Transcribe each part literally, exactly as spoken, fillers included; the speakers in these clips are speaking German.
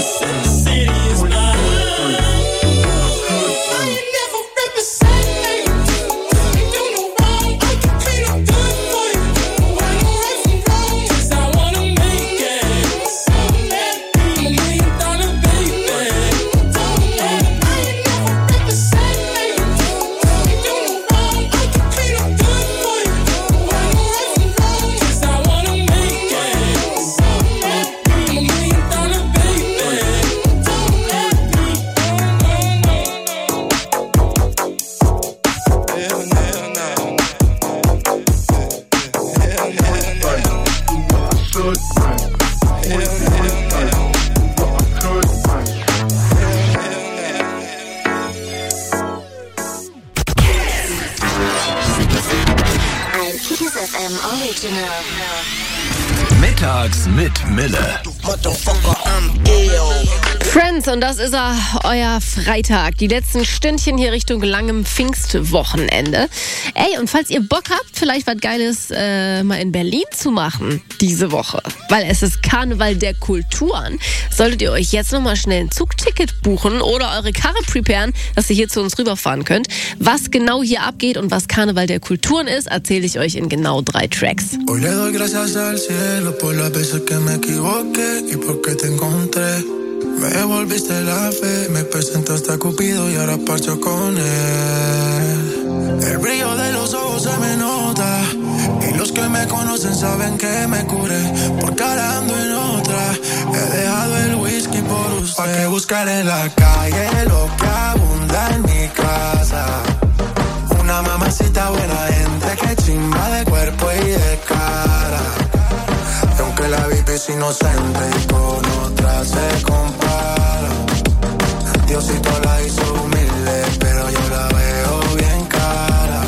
Mittags mit Mille. Friends, und das ist er, euer Freitag. Die letzten Stündchen hier Richtung langem Pfingstwochenende. Ey, und falls ihr Bock habt, vielleicht was Geiles äh, mal in Berlin zu machen diese Woche, weil es ist Karneval der Kulturen, solltet ihr euch jetzt nochmal schnell ein Zugticket buchen oder eure Karre preparen, dass ihr hier zu uns rüberfahren könnt. Was genau hier abgeht und was Karneval der Kulturen ist, erzähle ich euch in genau drei Tracks. Hoy le doy gracias al cielo por las veces que me equivoqué y porque te encontré. Me devolviste la fe, me presentaste a Cupido y ahora parcho con él. El brillo de los ojos se me nota y los que me conocen saben que me curé, porque ahora ando en otra. He dejado el whisky por usted. Pa' que buscar en la calle lo que abunda en mi casa. Una mamacita buena gente que chimba de cuerpo y de cara. Y aunque la vida es inocente y con otra se compara, Diosito la hizo humilde, pero yo la veo bien cara.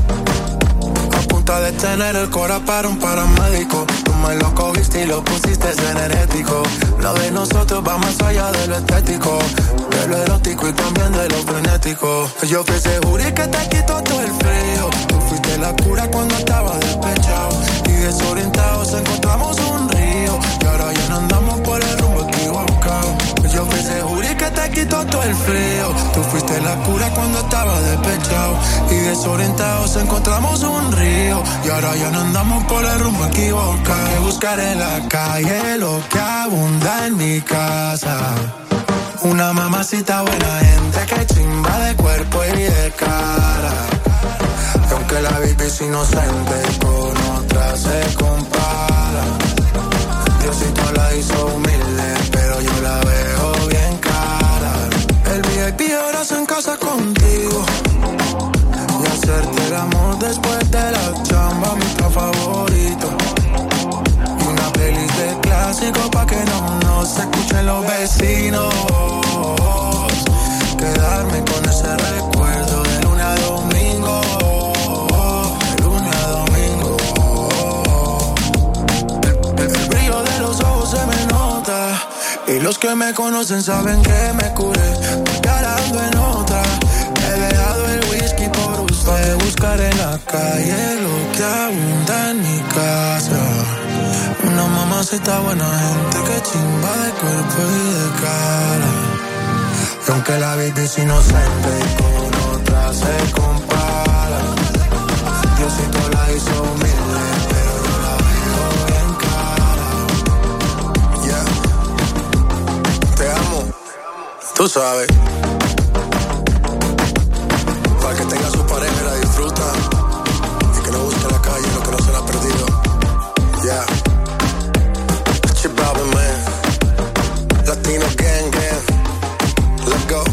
A punta de tener el cora para un paramédico, tú me lo cogiste y lo pusiste energético. Lo de nosotros va más allá de lo estético, de lo erótico y también de lo frenético. Yo fui ese jury que te quitó todo el frío. Tú fuiste la cura cuando estaba despechado y desorientados encontramos un río. Y ahora ya no andamos por el rumbo equivocado. Yo fui ese jury que te quitó todo el frío. Tú fuiste la cura cuando estaba despechado y desorientados encontramos un río. Y ahora ya no andamos por el rumbo equivocado. Que buscar en la calle lo que abunda en mi casa. Una mamacita buena gente que chimba de cuerpo y de cara. Y aunque la baby es inocente, con otra se compara. Diosito la hizo humilde, pero yo la veo bien cara. El V I P ahora se en casa contigo y hacerte el amor después de la chamba, mi plan favorito. Y una playlist de clásicos pa' que no nos escuchen los vecinos. Quedarme con ese recuerdo de lunes a domingo, de lunes a domingo. El, el, el brillo de los ojos se me nota y los que me conocen saben que me curé, porque ahora ando en otra. He dejado el whisky por usted. Pa' buscar en la calle lo que abunda en mi casa. Una mamacita buena gente que chimba de cuerpo y de cara. Y aunque la baby es inocente y con otra se compara, Diosito la hizo humilde, pero yo la veo bien cara. Yeah. Te amo, tú sabes. Para que tenga su pareja y la disfruta, y que no busque en la calle lo que no se le ha perdido. Yeah. Chip Robin, man. Latino gang, gang. Let's go.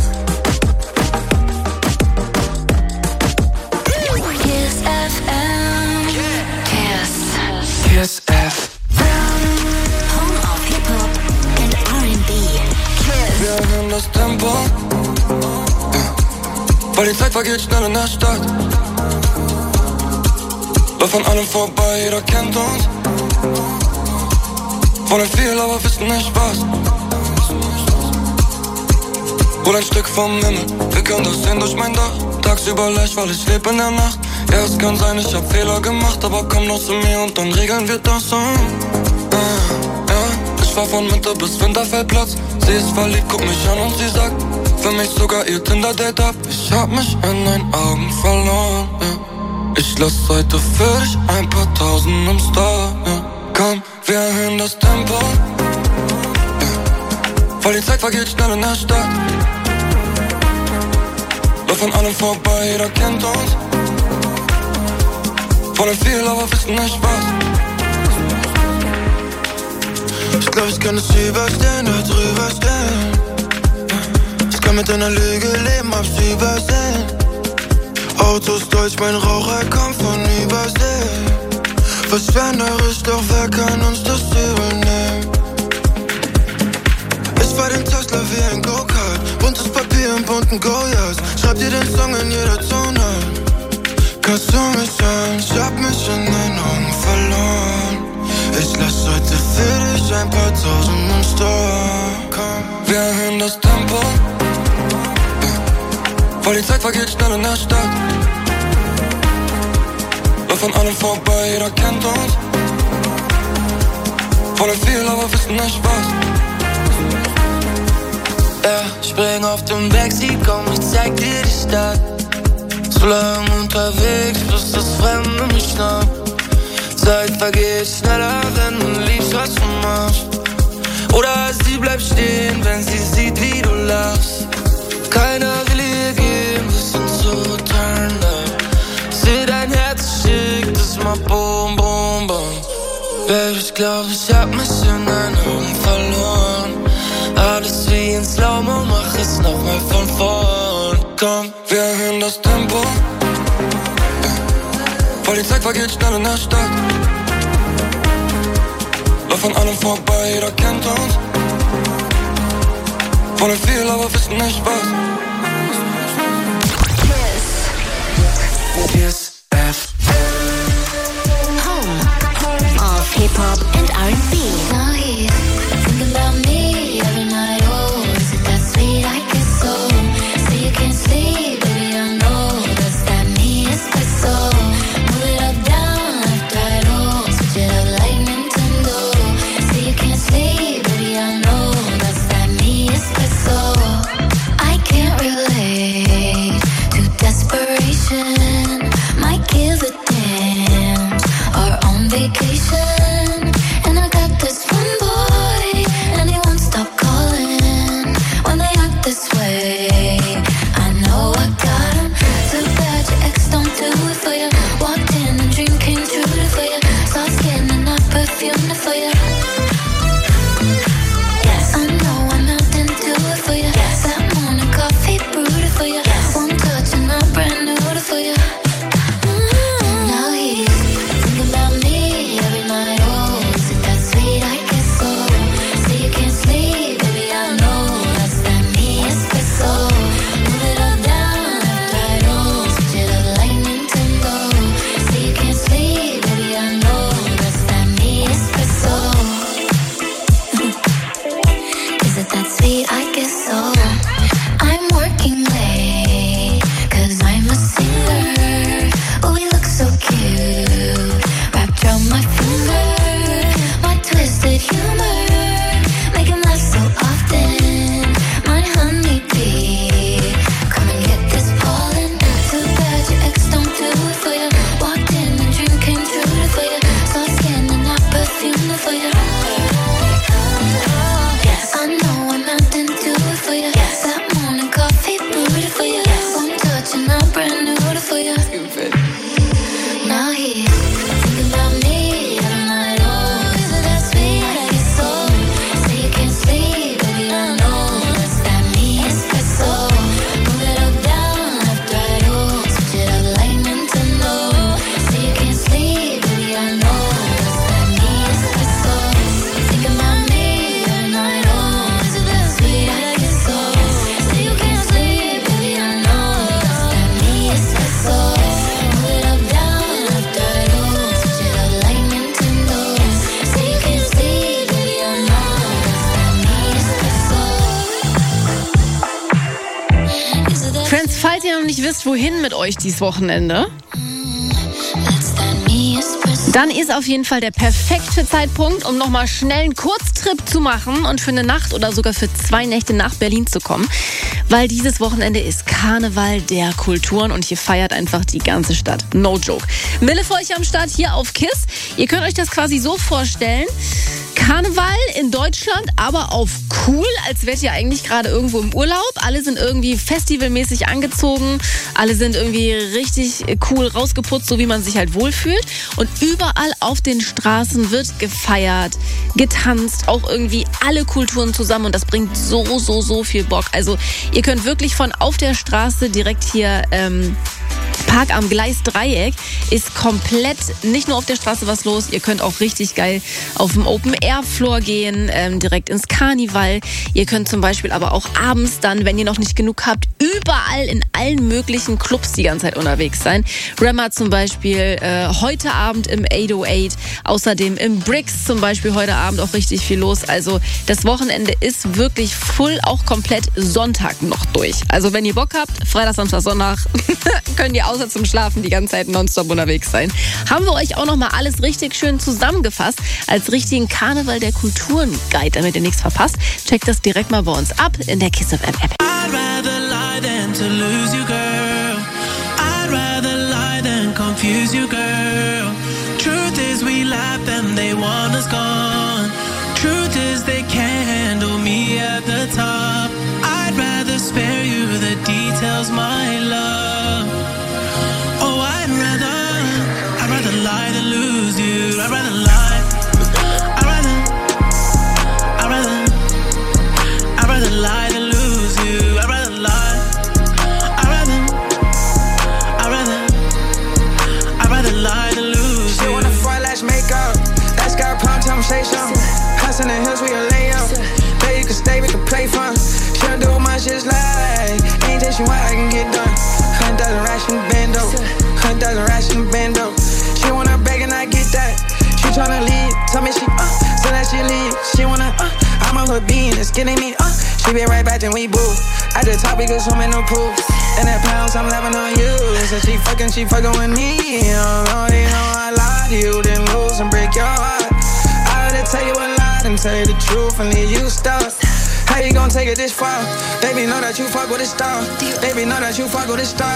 Kiss F M. Kiss. Kiss F M. Home of Hip Hop and R and B. Kiss. Wir haben das Tempo. Weil die Zeit vergeht schnell in der Stadt. Läuft an allem vorbei, jeder kennt uns. Wollen viel, aber wissen nicht was. Hol ein Stück vom Himmel, wir können das sehen durch mein Dach. Tagsüber leicht, weil ich lebe in der Nacht. Ja, es kann sein, ich hab Fehler gemacht, aber komm noch zu mir und dann regeln wir das um. Ja, ja, ich fahr von Mitte bis Winterfeldplatz. Sie ist verliebt, guck mich an und sie sagt, für mich sogar ihr Tinder-Date ab. Ich hab mich in deinen Augen verloren, ja. Ich lass heute für dich ein paar Tausend im Store, ja. Komm, wir erhöhen das Tempo, ja. Weil die Zeit vergeht schnell in der Stadt. Lauf an allem vorbei, jeder kennt uns. Wollen viel, aber wissen nicht was. Ich glaub, ich kann es überstehen, da drüber stehen. Ich kann mit einer Lüge leben, hab's übersehen. Autos deutsch, mein Raucher kommt von Übersee. Verschwenderisch, doch wer kann uns das übernehmen? Ich fahr den Tesla wie ein Go-Kart. Buntes Papier und bunten Goyas. Schreib dir den Song in jeder Zone. Kannst du mich hören? Ich hab mich in deinen Augen verloren. Ich lass heute für dich ein paar Tausend im Store. Komm, wir erhöhen das Tempo, ja. Weil die Zeit vergeht schnell in der Stadt. Lauf an allem vorbei, jeder kennt uns. Wollen viel, aber wissen nicht was. Ja, spring auf dem Backseat, komm, ich zeig dir die Stadt. So lang unterwegs, bis das Fremde mich schnappt. Zeit vergeht schneller, wenn du liebst, was du machst. Oder sie bleibt stehen, wenn sie sieht, wie du lachst. Keiner will ihr gehen, wir sind so turned up. Seh dein Herz schickt, es macht boom, boom, boom. Baby, ich glaub, ich hab mich in deinen Augen verloren. Alles wie in Slow-Mo, mach es nochmal von vorn. Komm, wir erhöhen das Tempo, ja. Weil die Zeit vergeht schnell in der Stadt. Lauf an allem vorbei, jeder kennt uns. Wollen viel, aber wissen nicht was. Kiss F M. Home of Hip-Hop and R and B. Now he's thinking about me every night. Oh, is it that sweet? I guess so. So you can't sleep, baby, I know. Does that mean it's my soul? Move it up, down, left, right, oh. Switch it up like Nintendo. So you can't sleep, baby, I know. Does that mean it's my soul? I can't relate to desperation. Might give a damn or on vacation. And I got this one boy, and he won't stop calling when they act this way. I know I got him. Too bad your ex don't do it for you. Walked in, a dream came true for you. Saw skin and not perfume for you. Yes, I know I melted into it for you. Yes, that morning coffee brewed it for you. Yes, one touch and I'm brand new for you. Now he's thinking about me every night. Oh, is it that sweet? I guess so. So you can't sleep, baby, I know. That's that me, it's my soul. Move it up, down, left, right, oh. Switch it up like Nintendo. So you can't sleep, baby, I know. That's that me, it's my soul. Is it that sweet? I guess so. I'm working late, cause I'm a singer. Oh, we look so cute, wrapped around my finger. My twisted humor, make him laugh so often. My honeybee, come and get this pollen. Too bad your ex don't do it for you. Walked in, a dream came true for you. Saw skin and not perfume for you. Yes, I know I'm not into it for you. Yes, that morning coffee brewed it for you. Yes, one touch and I'm brand new for you. Now he's thinking about me every night. Oh, is it that sweet? I guess so. So you can't sleep, baby, I know. That's that me, it's my soul. Move it up, down, left, right, oh. Switch it up like Nintendo. So you can't sleep, baby, I know. That's that me, it's my soul. Thinking about me every night. Oh, is it that sweet? I guess so. So you can't sleep, baby, I know. That's that me, it's my soul. Move it up, down, left, right, oh. Switch it up like Nintendo. So you can't sleep, baby, I know. That's that me, it's my soul. Is it that Friends, falls ihr noch nicht wisst, wohin mit euch dieses Wochenende, That's that me, it's my soul. Dann ist auf jeden Fall der perfekte Zeitpunkt, um nochmal schnell einen Kurztrip zu machen und für eine Nacht oder sogar für zwei Nächte nach Berlin zu kommen. Weil dieses Wochenende ist Karneval der Kulturen und hier feiert einfach die ganze Stadt. No joke. Mille für euch am Start hier auf KISS. Ihr könnt euch das quasi so vorstellen. Karneval in Deutschland, aber auf cool, als wärt ihr eigentlich gerade irgendwo im Urlaub. Alle sind irgendwie festivalmäßig angezogen. Alle sind irgendwie richtig cool rausgeputzt, so wie man sich halt wohlfühlt. Und überall auf den Straßen wird gefeiert, getanzt, auch irgendwie alle Kulturen zusammen. Und das bringt so, so, so viel Bock. Also ihr könnt wirklich von auf der Straße direkt hier... Ähm, Park am Gleisdreieck ist komplett nicht nur auf der Straße was los. Ihr könnt auch richtig geil auf dem Open-Air-Floor gehen, ähm, direkt ins Karneval. Ihr könnt zum Beispiel aber auch abends dann, wenn ihr noch nicht genug habt, überall in allen möglichen Clubs die ganze Zeit unterwegs sein. Rema zum Beispiel äh, heute Abend im acht null acht, außerdem im Bricks zum Beispiel heute Abend auch richtig viel los. Also das Wochenende ist wirklich full, auch komplett Sonntag noch durch. Also wenn ihr Bock habt, Freitag, Samstag, Sonntag, könnt ihr außer zum Schlafen die ganze Zeit nonstop unterwegs sein. Haben wir euch auch nochmal alles richtig schön zusammengefasst als richtigen Karneval der Kulturen Guide, damit ihr nichts verpasst. Checkt das direkt mal bei uns ab in der KISS F M App. I'd rather lie than to lose you, girl. I'd rather lie than confuse you, girl. Truth is we laugh and they want us gone. Truth is they can't handle me at the top. I'd rather spare you the details, my love. Oh, I'd rather, I'd rather lie than lose you. I'd rather lie. I'd rather, I'd rather, I'd rather lie than lose you. I'd rather lie. I'd rather, I'd rather, I'd rather lie than lose you. She wanna fight, let's make up. Let's go prom, tell 'em say something. House in the hills, we a lay up. There you can stay, we can play fun. She don't do much, just like ain't that she what I can get done. Hun doesn't ration bando. Hun doesn't ration bando. She wanna beg and I get that. She tryna leave, tell me she uh, so that she leave. She wanna uh, I'm on her being, it's getting me uh. She be right back, then we boo. At the top, we go swim in the pool. And that pounds, I'm laughing on you. So she fucking, she fucking with me. Oh, you know I lied to you, then lose and break your heart. I had to tell you a lie and tell you the truth and leave you stuck. How you gon' take it this far? Baby, know that you fuck with a star. Baby, know that you fuck with a star.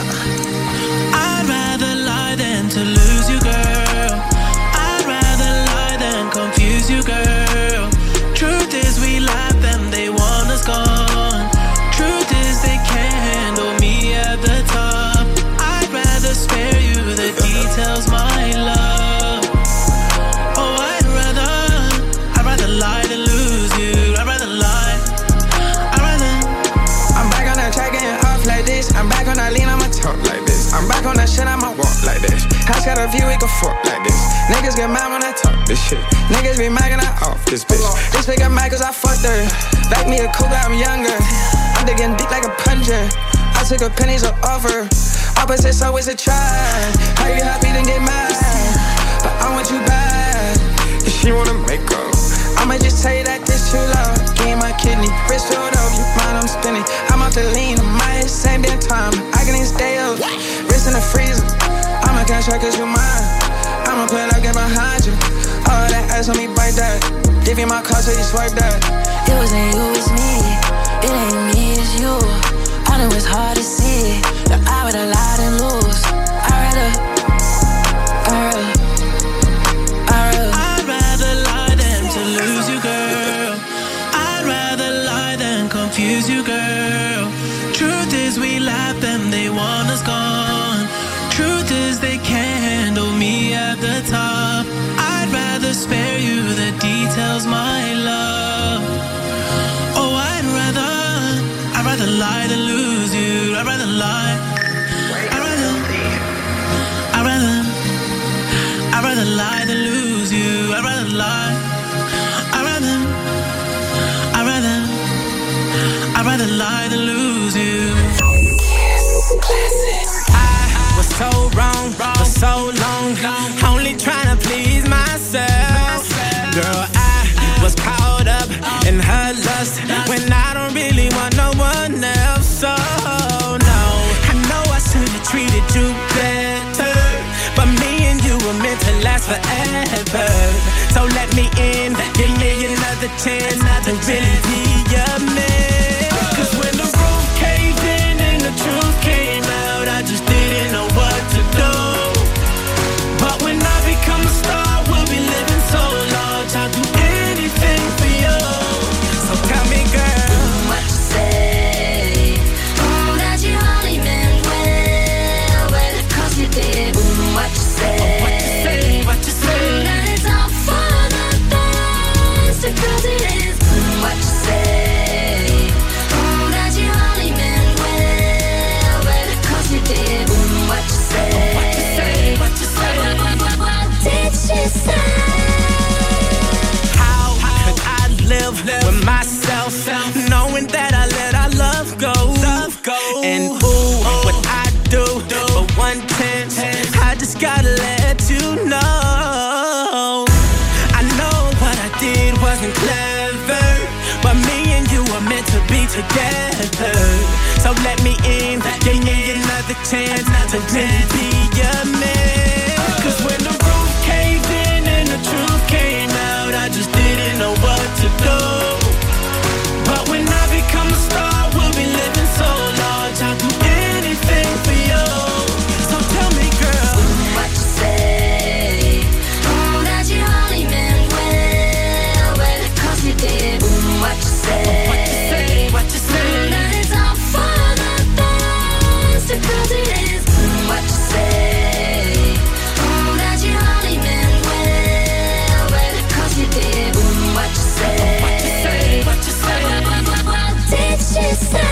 I'd rather lie than to lose you, girl. I'd rather lie than confuse you, girl. Truth is we laugh and they want us gone. Truth is they can't handle me at the top. I'd rather spare you the details, my love. Oh, I'd rather, I'd rather lie than lose you. I'd rather lie. I'd rather. I'm back on that track getting off like this. I'm back on that lean, I'ma talk like this. I'm back on that shit, I'ma walk like this. House got a view, we can fuck like this. Niggas get mad when I talk this shit. Niggas be mad when I off this bitch. This bitch got mad cause I fucked her. Back me a cougar, I'm younger. I'm digging deep like a plunger. I took a pennies off offer. Opposites always a try. How you happy then get mad? But I want you bad. If she wanna make up, I'ma just tell you that this too loud. Give my kidney, wrist filled up, you mind I'm spinning. I'm off the lean, I'm my head, same damn time. I can even stay up, wrist in the freezer. I'ma cash out cause you mine. I'ma pull up, get behind you. All that ass on me, bite that. Give you my card so you swipe that. It wasn't you, it's me. It ain't me, it's you. I know it's hard to see that I would have lied and lose. I'd rather, I'd rather, I'd rather. I'd rather lie than to lose you, girl. I'd rather lie than confuse you, girl. Truth is we laugh and they want us gone. Truth is they can't handle me at the top. I'd rather spare you the details, my love. Oh, I'd rather, I'd rather lie than lose you. I'd rather lie. I'd rather, I'd rather, I'd rather lie than lose you. I'd rather lie. I'd rather, I'd rather, I'd rather lie than lose you. I was so wrong for so long, only trying to please myself. Girl, I was caught up in her lust when I don't really want no one else. So no, I know I should have treated you better, but me and you were meant to last together. So let me in, give me another chance to really be your man. Cause when the roof caved in and the truth came out, I just didn't know what to do. But when I become a star, we'll be living so large, I'll do anything for you. So tell me, girl, what you say? Oh, that you only meant well, well, cause you did. Mm, what you say? what you say, what you say? Mm, that it's all for the best, because it is. Mm, what you say? Oh, that you only meant well, well, cause you did. Mm, what you say? What you say, what you say? What, what, what, what did she say? How could I live with myself, knowing that I let our love go? And ooh, what I do for one chance, I just gotta let you know. I know what I did wasn't clever, but me and you are meant to be together. So let me in, give me another chance to really be your man. Cause when the roof caved in and the truth came out, I just didn't know what to do. But when I become a star, we'll be living so large, I'll do anything for you. So tell me, girl, What you say? Oh, that you only meant well, well, cause you did. Mm, what you say? what you say, what you Mm, say? that it's all for the best, because it is. Mm, what you say? Oh, that you only meant well, well, cause you did. Mm, what you say? What you say, what you say? What, what, what, what did she say?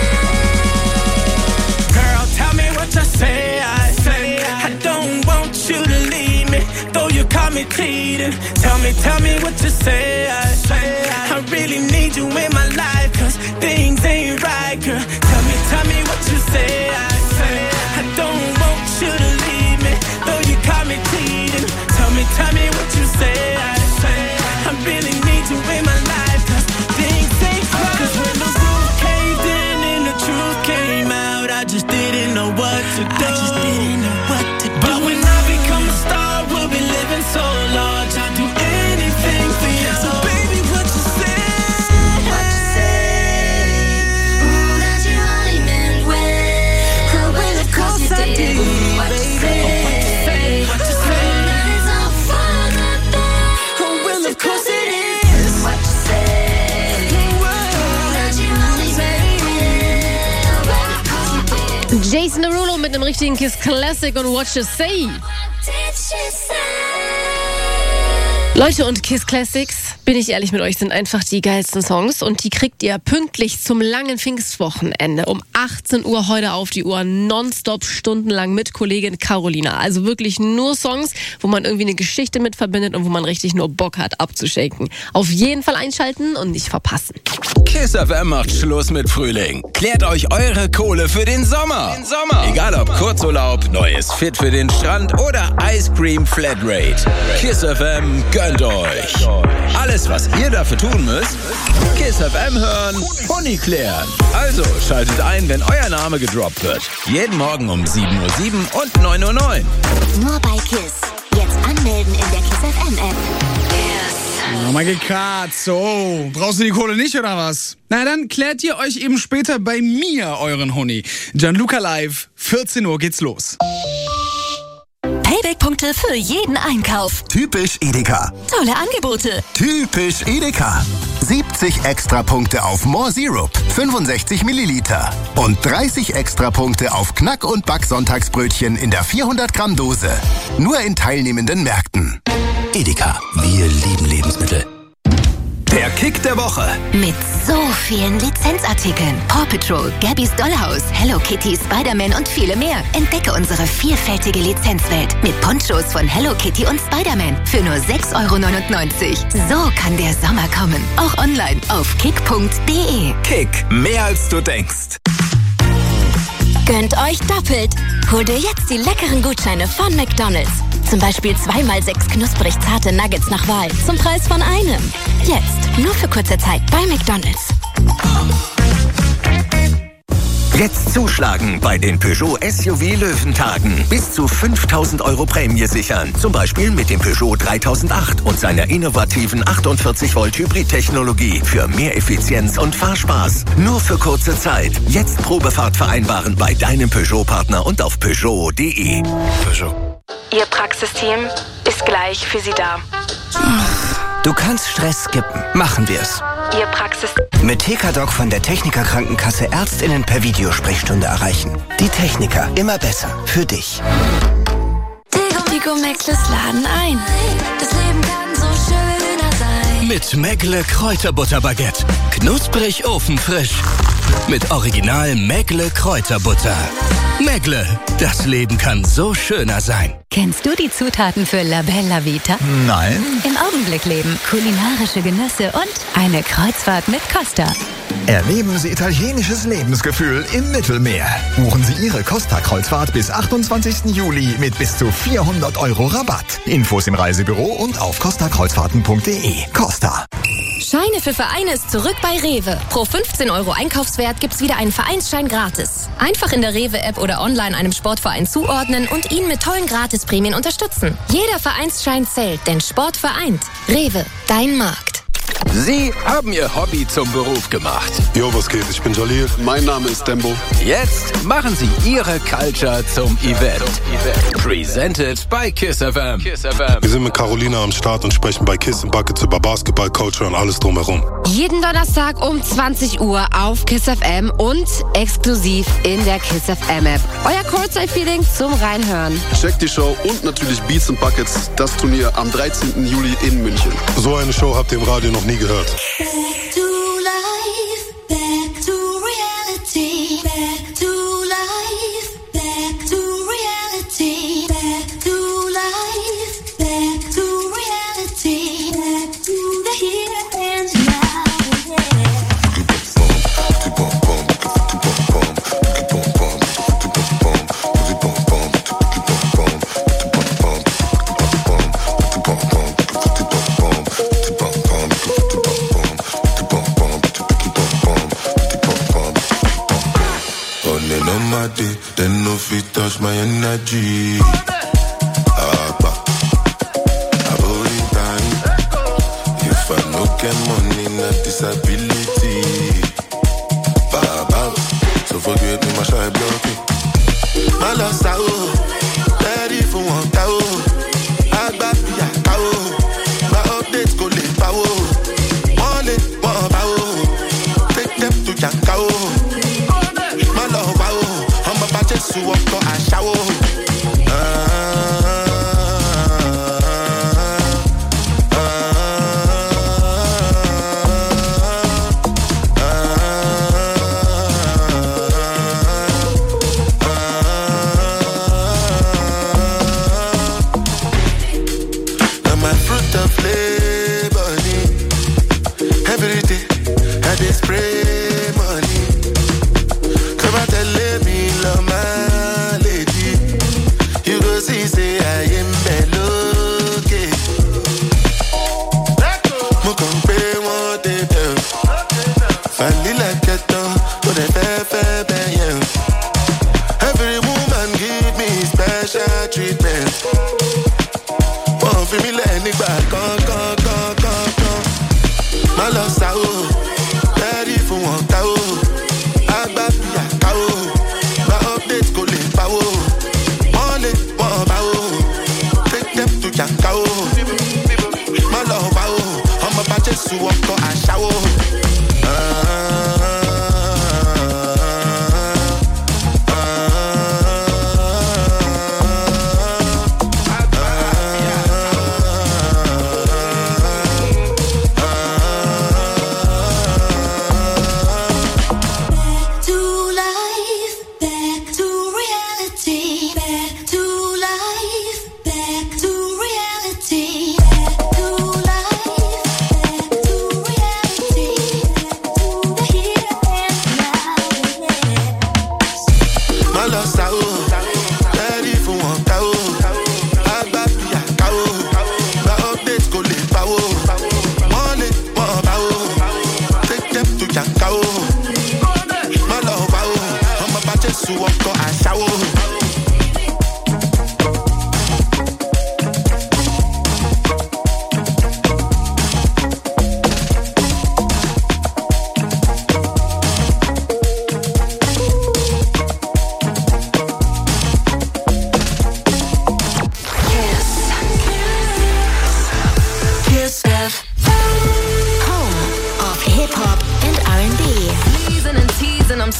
Girl, tell me what you say. I say I don't want you to leave me, though you caught me cheating. Tell me, tell me what you say. I say I really need you in my life, cause things ain't right, girl. Tell me, tell me what you say. I say I don't want you to leave me, though you caught me cheating. Tell me, tell me what you say. I say I really need you in my life, cause things ain't right. Cause when the roof caved in and the truth came out, I just didn't know what to do. I just didn't know what to do. But when I become a star, we'll be living so large, I'll do anything for you. So baby, what you say? What you say? Mm, that you only meant well, well, of course you did. Mm, what you say? What you say? Mm, that it's all for the best, Oh, well, of course it is. what you say? Mm, that you only meant well, well, of course you did. Jason Derulo mit einem richtigen Kiss Classic und What You Say. What did she say? Leute, und Kiss Classics, bin ich ehrlich mit euch, sind einfach die geilsten Songs. Und die kriegt ihr pünktlich zum langen Pfingstwochenende um achtzehn Uhr heute auf die Uhr, nonstop stundenlang mit Kollegin Carolina. Also wirklich nur Songs, wo man irgendwie eine Geschichte mit verbindet und wo man richtig nur Bock hat abzuschenken. Auf jeden Fall einschalten und nicht verpassen. Kiss F M macht Schluss mit Frühling. Klärt euch eure Kohle für den Sommer. Den Sommer. Egal ob Kurzurlaub, neues Fit für den Strand oder Ice Cream Flatrate. Kiss F M gönnt euch. Alles, was ihr dafür tun müsst, Kiss F M hören, Honey klären. Also schaltet ein, wenn euer Name gedroppt wird. Jeden Morgen um sieben Uhr sieben und neun Uhr neun. Nur bei Kiss. Jetzt anmelden in der Kiss F M App. Oh mein Gott, so. Brauchst du die Kohle nicht, oder was? Na dann klärt ihr euch eben später bei mir euren Honey. Gianluca Live, vierzehn Uhr geht's los. Payback-Punkte für jeden Einkauf. Typisch Edeka. Tolle Angebote. Typisch Edeka. siebzig Extrapunkte auf More Syrup, fünfundsechzig Milliliter. Und dreißig Extrapunkte auf Knack- und Back-Sonntagsbrötchen in der vierhundert Gramm Dose. Nur in teilnehmenden Märkten. Edeka, wir lieben Lebensmittel. Der Kick der Woche. Mit so vielen Lizenzartikeln. Paw Patrol, Gabby's Dollhouse, Hello Kitty, Spider-Man und viele mehr. Entdecke unsere vielfältige Lizenzwelt mit Ponchos von Hello Kitty und Spider-Man für nur sechs Euro neunundneunzig. So kann der Sommer kommen. Auch online auf kick punkt de. Kick, mehr als du denkst. Gönnt euch doppelt. Hol dir jetzt die leckeren Gutscheine von McDonald's. Zum Beispiel zweimal sechs knusprig zarte Nuggets nach Wahl zum Preis von einem. Jetzt, nur für kurze Zeit bei McDonald's. Jetzt zuschlagen bei den Peugeot S U V Löwentagen. Bis zu fünftausend Euro Prämie sichern. Zum Beispiel mit dem Peugeot dreitausendacht und seiner innovativen achtundvierzig Volt Hybrid-Technologie für mehr Effizienz und Fahrspaß. Nur für kurze Zeit. Jetzt Probefahrt vereinbaren bei deinem Peugeot-Partner und auf Peugeot punkt de. Peugeot. Ihr Praxisteam ist gleich für Sie da. Du kannst Stress skippen. Machen wir's. Ihr Praxis... Mit T K Doc von der Techniker Krankenkasse Ärztinnen per Videosprechstunde erreichen. Die Techniker. Immer besser. Für dich. Tigo Meckles laden ein. Das Leben kann so schöner sein. Mit Meckle Kräuterbutterbaguette. Knusprig ofenfrisch. Mit Original Meckle Kräuterbutter. Meckle, das Leben kann so schöner sein. Kennst du die Zutaten für La Bella Vita? Nein. Im Augenblick leben, kulinarische Genüsse und eine Kreuzfahrt mit Costa. Erleben Sie italienisches Lebensgefühl im Mittelmeer. Buchen Sie Ihre Costa-Kreuzfahrt bis achtundzwanzigsten Juli mit bis zu vierhundert Euro Rabatt. Infos im Reisebüro und auf costa kreuzfahrten punkt de. Costa. Scheine für Vereine ist zurück bei Rewe. Pro fünfzehn Euro Einkaufswert gibt's wieder einen Vereinsschein gratis. Einfach in der Rewe-App oder online einem Sportverein zuordnen und ihn mit tollen Gratisprämien unterstützen. Jeder Vereinsschein zählt, denn Sport vereint. Rewe, dein Markt. Sie haben Ihr Hobby zum Beruf gemacht. Jo, was geht? Ich bin Jalil. Mein Name ist Dembo. Jetzt machen Sie Ihre Culture zum Event. Presented by Kiss F M. Kiss F M. Wir sind mit Carolina am Start und sprechen bei Kiss and Buckets über Basketball, Culture und alles drumherum. Jeden Donnerstag um zanzig Uhr auf Kiss F M und exklusiv in der Kiss F M App. Euer Courtside-Feeling zum Reinhören. Checkt die Show und natürlich Beats and Buckets, das Turnier am dreizehnten Juli in München. So eine Show habt ihr im Radio noch nie gehört. Back to life, back to reality, back to life, back to reality, back to life, back to reality, back to the here and now. Then no fit touch my energy. Abba, abori time. If I no get money, not disability. Baba, so forget me, my shy block. My lost out, ready for one cow. Agba pia cow. My updates go live power. One it, one power. Take them to your cow. My love power. Just walk to a shower. And my fruit of labor, every day I dey spray money. Come out and let me love my. Say I am melody. Mo kàn pé wọ́n débẹ̀ o. Vanilla kẹtàn tó dẹ̀ fẹ́ fẹ́ bẹ́ẹ̀ yẹn. Every woman give me special treatment. Wọ́n fi mí lẹ̀ nígbà kan kan kan kan kan. Má lọ sá o, bẹ́ẹ̀rì fún wọn ká o. Àgbà fìyà ká o. Gba update kò lè pa o. Wọ́n lè wọ́n bá o. Yanka o, my love o, I'm about to sue up to a shower.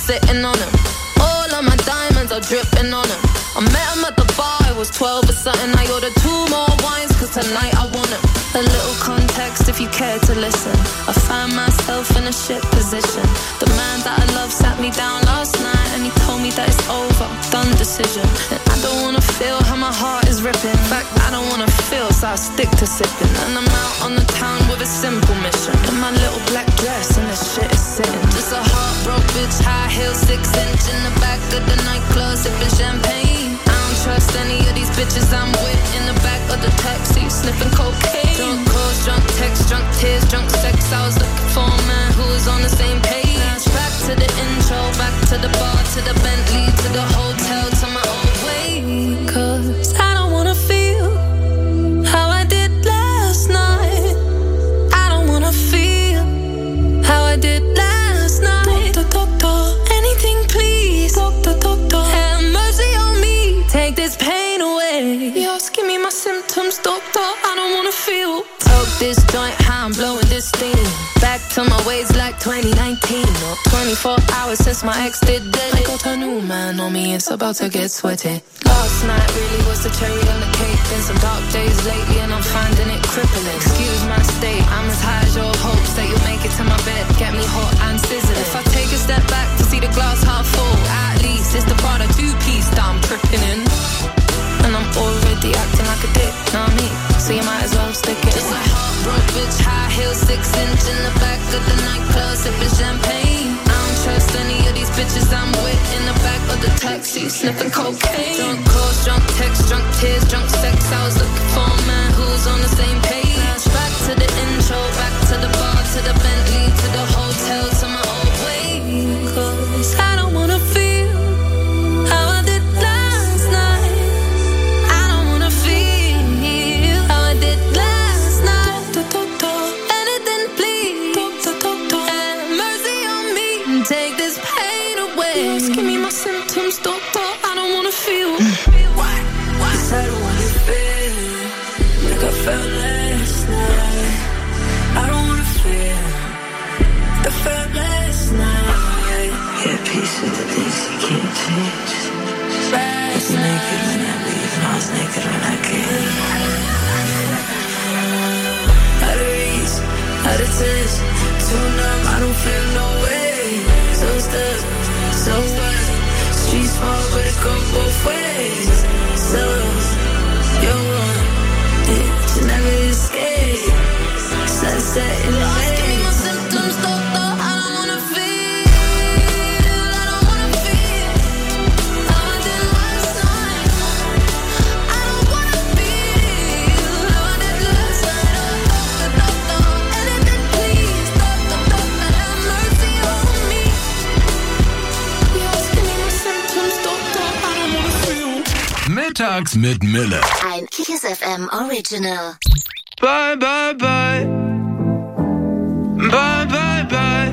sitting on him. All of my diamonds are dripping on him. I met him at the bar, I was twelve or something. I ordered two more wines, cause tonight I want him. A little context if you care to listen. I find myself in a shit position. The man that I love sat me down last night and he told me that it's over, done decision. And I don't wanna feel how my heart is ripping. In fact, I don't wanna feel, so I stick to sipping. And I'm out on the town with a simple mission. In my little black dress and the shit is sitting. Just a heartbroken bitch, high heels, six inch in the back of the nightclub, sipping champagne. I don't trust any of these bitches I'm with in the back of the taxi, sniffing cocaine. Drunk calls, drunk texts, drunk tears, drunk sex. I was looking for a man who was on the same page. Back to the intro, back to the bar, to the Bentley, to the hotel, to my own way. Cause I don't wanna feel how I did last night. I don't wanna feel how I did last night. Doctor, doctor, anything please. Doctor, doctor, have mercy on me. Take this pain away. Just give me my symptoms, doctor. I don't wanna feel. Toke this joint, how I'm blowing this steam. Back to my ways like twenty nineteen. Or twenty-four hours since my ex did it. I got a new man on me, it's about to get sweaty. Last night really was the cherry on the cake. Been some dark days lately and I'm finding it crippling. Excuse my state, I'm as high as your hopes that you'll make it to my bed, get me hot and sizzling. If I take a step back to see the glass half full, at least it's the Prada two-piece that I'm tripping in. And I'm already acting like a dick, know what I mean? So you might as well stick it. Just a heartbroken bitch, high heels, six inch in the back of the nightclub, sipping champagne. I don't trust any of these bitches I'm with in the back of the taxi, sniffing cocaine. Drunk calls, drunk texts, drunk tears, drunk sex. I was looking for a man who was on the same page. Back to the intro, back to the bar, to the Bentley, to the hotel, to my old way. Cause I don't wanna feel how I did last night. I don't wanna feel how I did last night. Doctor, doctor, anything please. Doctor, doctor, have mercy on me. Take this pain away. Just give me my symptoms, doctor. I don't wanna feel. What? What? Cause I don't wanna feel like I felt last night. I don't wanna feel like I felt last night. Yeah, peace with the things you can't change. I was naked when I leave, and I was naked when I came. Out of reach, out of touch, too numb, I don't feel no way. So stuck, so what? Street small, but it go both ways. So, you're one, yeah, you never escape. Sunset in the way. Give me my symptoms, doctor, I don't wanna feel. I don't wanna feel how I did last night. I don't wanna feel how I did last night. Doctor, doctor, anything please. Doctor, doctor, have mercy on me. Just give me my symptoms, doctor, I don't wanna feel. Mittags mit Mille. Ein Kiss F M Original. Bye, bye, bye. Bye, bye, bye.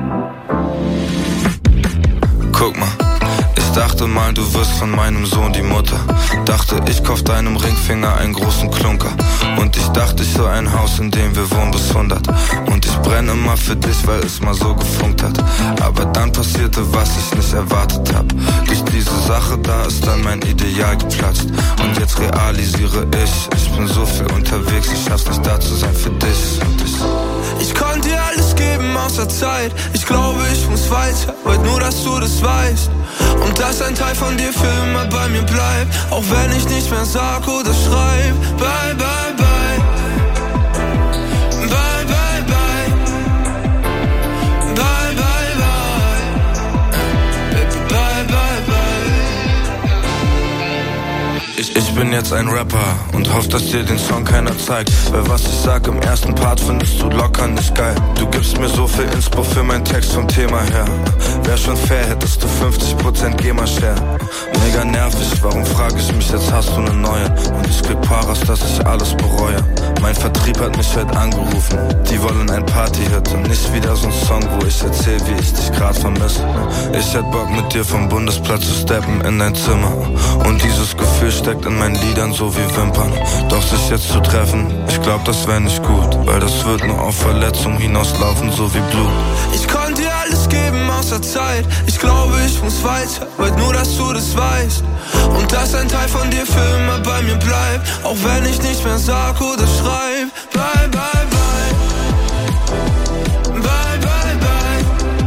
Guck mal, ich dachte mal, du wirst von meinem Sohn die Mutter. Dachte, ich kauf deinem Ringfinger einen großen Klunker. Und ich dachte, ich soll ein Haus, in dem wir wohnen bis hundert. Und ich brenne immer für dich, weil es mal so gefunkt hat. Aber dann passierte, was ich nicht erwartet hab. Durch diese Sache, da ist dann mein Ideal geplatzt. Und jetzt realisiere ich, ich bin so viel unterwegs, ich schaff's nicht da zu sein für dich und dich. Ich konnte dir alles geben außer Zeit. Ich glaube, ich muss weiter, wollt nur, dass du das weißt. Und dass ein Teil von dir für immer bei mir bleibt. Auch wenn ich nicht mehr sag oder schreib. Bye, bye, bye. Bye, bye, bye. Bye, bye, bye. Baby, bye, bye, bye. Ich, ich bin jetzt ein Rapper und hoff, dass dir den Song keiner zeigt. Weil was ich sag im ersten Part findest du locker nicht geil. Du gibst mir so viel Inspo für meinen Text vom Thema her. Wär schon fair, hättest du fünfzig Prozent GEMA-Share. Mega nervig, warum frag ich mich, jetzt hast du ne neue. Und ich krieg Paras, dass ich alles bereue. Mein Vertrieb hat mich heute angerufen. Die wollen ein Party-Hit und nicht wieder so ein Song, wo ich erzähl, wie ich dich grad vermisse. Ich hätt Bock mit dir vom Bundesplatz zu steppen in dein Zimmer. Und dieses Gefühl steckt in meinen Liedern so wie Wimpern. Doch sich jetzt zu treffen, ich glaub, das wär nicht gut. Weil das wird nur auf Verletzung hinauslaufen, so wie Blut. Ich konnte dir alles geben außer unserer Zeit. Ich glaube, ich muss weiter, weil nur, dass du das weißt. Und dass ein Teil von dir für immer bei mir bleibt. Auch wenn ich nicht mehr sag oder schreib. Bye, bye, bye. Bye, bye, bye.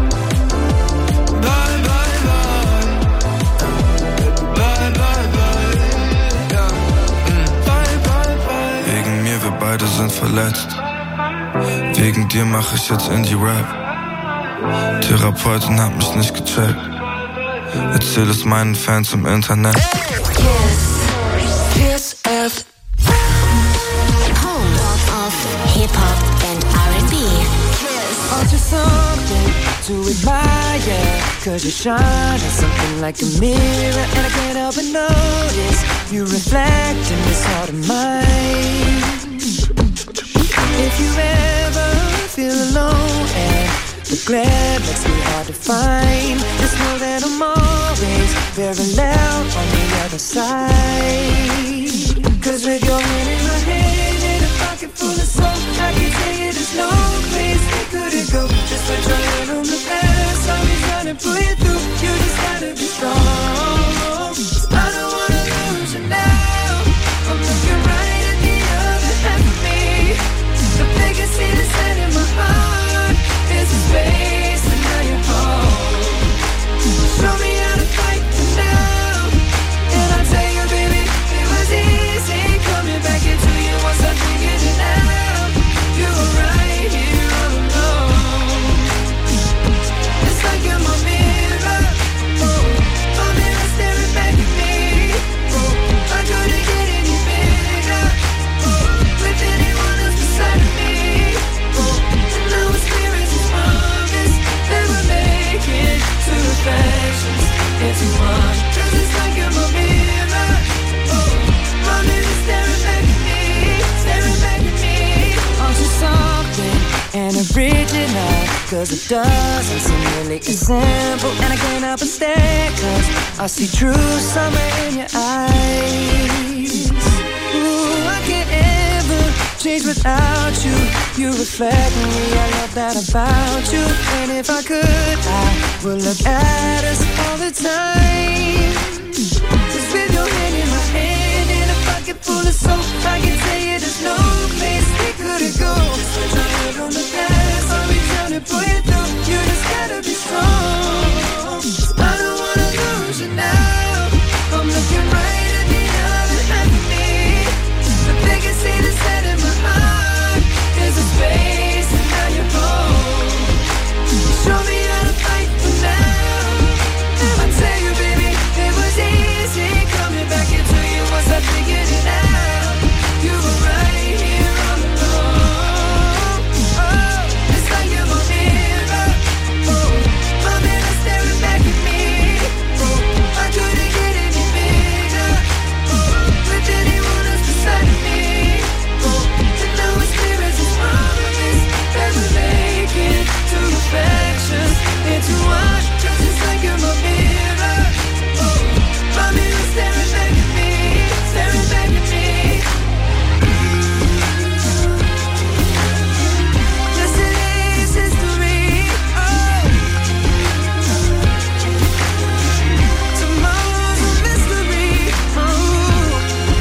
Bye, bye, bye. Bye, bye, bye. Ja. Bye, bye, bye. Wegen mir, wir beide sind verletzt. Wegen dir mach ich jetzt Indie-Rap. Therapeutin hat mich nicht gecheckt. Erzähl es meinen Fans im Internet. Kiss F M. Home of Hip-Hop and R and B. Aren't you something to admire? Cause you shine as something like a mirror, and I can't help but notice you reflect in this heart of mine. If you ever feel alone and the glare makes me hard to find, just know that I'm always very loud on the other side. Cause with your hand in my hand and a pocket full of soap, I can tell you there's no place we couldn't go. Just put your hand on the past, I'll be trying to pull you through. You just gotta be strong. I don't wanna lose you now. I'm looking right at the other half of me. The biggest see the set in my heart is a space, and now you're home. Show me how to fight for now, and I'll tell you, baby, it was easy coming back into you once I figured it out. You were right here all alone. It's like you're my mirror, oh, my mirror staring back at me. Oh, I couldn't get any bigger, oh, with anyone else beside of me. Oh, and now it's clear as this promise that we're making two reflections into one. Cause it's like you're my mirror, oh, my mirror staring back at me, staring back at me. Aren't you something and original? Cause it doesn't seem really as simple, and I can't help but stare, cause I see true summer in your eyes. Ooh, I can't ever change without you. You reflect me, I love that about you. And if I could, I would look at us all the time. Cause with your hand in my hand and a pocket full of soap, I can tell you there's no place we couldn't go. Just put your head on the past, I'll be trying to pull you through. You just gotta be strong. I don't wanna lose you now. I'm looking right at the other half of me. The biggest see the set in my heart is a space, and now you're home. Show me how to fight for now, and I tell you, baby, it was easy coming back into you once I figured it out. You were right here all along. Oh, it's like you're my mirror, oh, my mirror staring back at me. Oh, I couldn't get any bigger, oh, with anyone else beside of me. Oh, and now it's clear as this promise that we're making two reflections into one. Cause it's like you're my mirror, oh, my mirror staring back at me, staring back at me. Yes, it is history, oh. Tomorrow's a mystery, oh.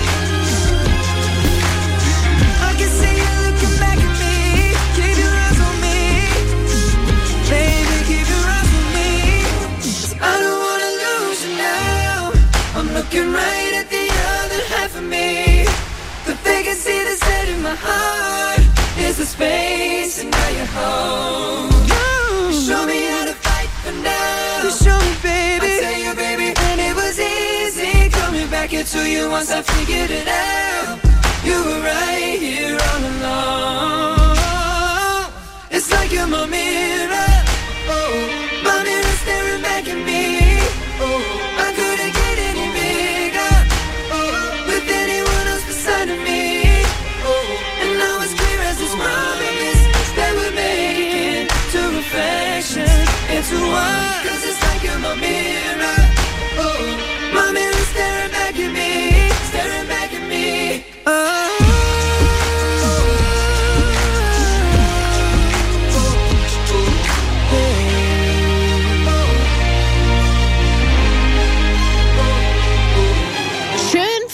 I can see you looking back at me. Keep your eyes on me, baby, keep your eyes on me. 'Cause I don't wanna lose you now. I'm looking right at the other half of me. The vacancy that's set in my heart is the space, and now you're home. You show me how to fight for now. You show me, baby. I tell you, baby, and it was easy coming back into you once I figured it out. You were right here all along. It's like you're my mirror, oh, my mirror staring back at me. Oh, I couldn't get any bigger, oh, with anyone else beside of me. Oh, and now it's clear as this promise that we're making two reflections into one. Cause it's like you're my mirror, oh, my mirror staring back at me, staring back at me. Oh.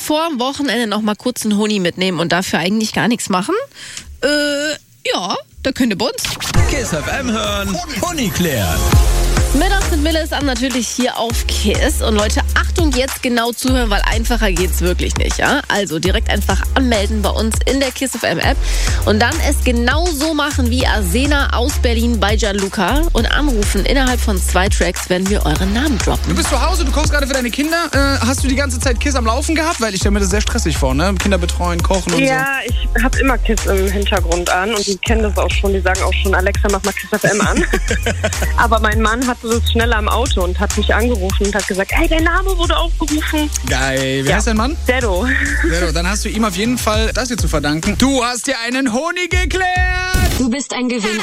vor dem Wochenende noch mal kurz einen Honig mitnehmen und dafür eigentlich gar nichts machen? Äh, ja, da könnt ihr bei uns Kiss F M hören, Honig klären. Mittags mit Mille ist an natürlich hier auf Kiss. Und Leute, Achtung, jetzt genau zuhören, weil einfacher geht's wirklich nicht, ja? Also direkt einfach anmelden bei uns in der Kiss F M App und dann es genau so machen wie Arsena aus Berlin bei Gianluca und anrufen. Innerhalb von zwei Tracks werden wir euren Namen droppen. Du bist zu Hause, du kochst gerade für deine Kinder. Äh, hast du die ganze Zeit Kiss am Laufen gehabt? Weil ich stelle mir das sehr stressig vor, ne? Kinder betreuen, kochen und ja, so. Ja, ich habe immer Kiss im Hintergrund an und die kennen das auch schon. Die sagen auch schon, Alexa, mach mal Kiss F M an. Aber mein Mann hatte das schneller im Auto und hat mich angerufen und hat gesagt, hey, dein Name wurde aufgerufen. Geil. Wie ja. heißt dein Mann? Dedo. Dedo, dann hast du ihm auf jeden Fall das hier zu verdanken. Du hast dir einen Honig geklärt. Du bist ein Gewinner.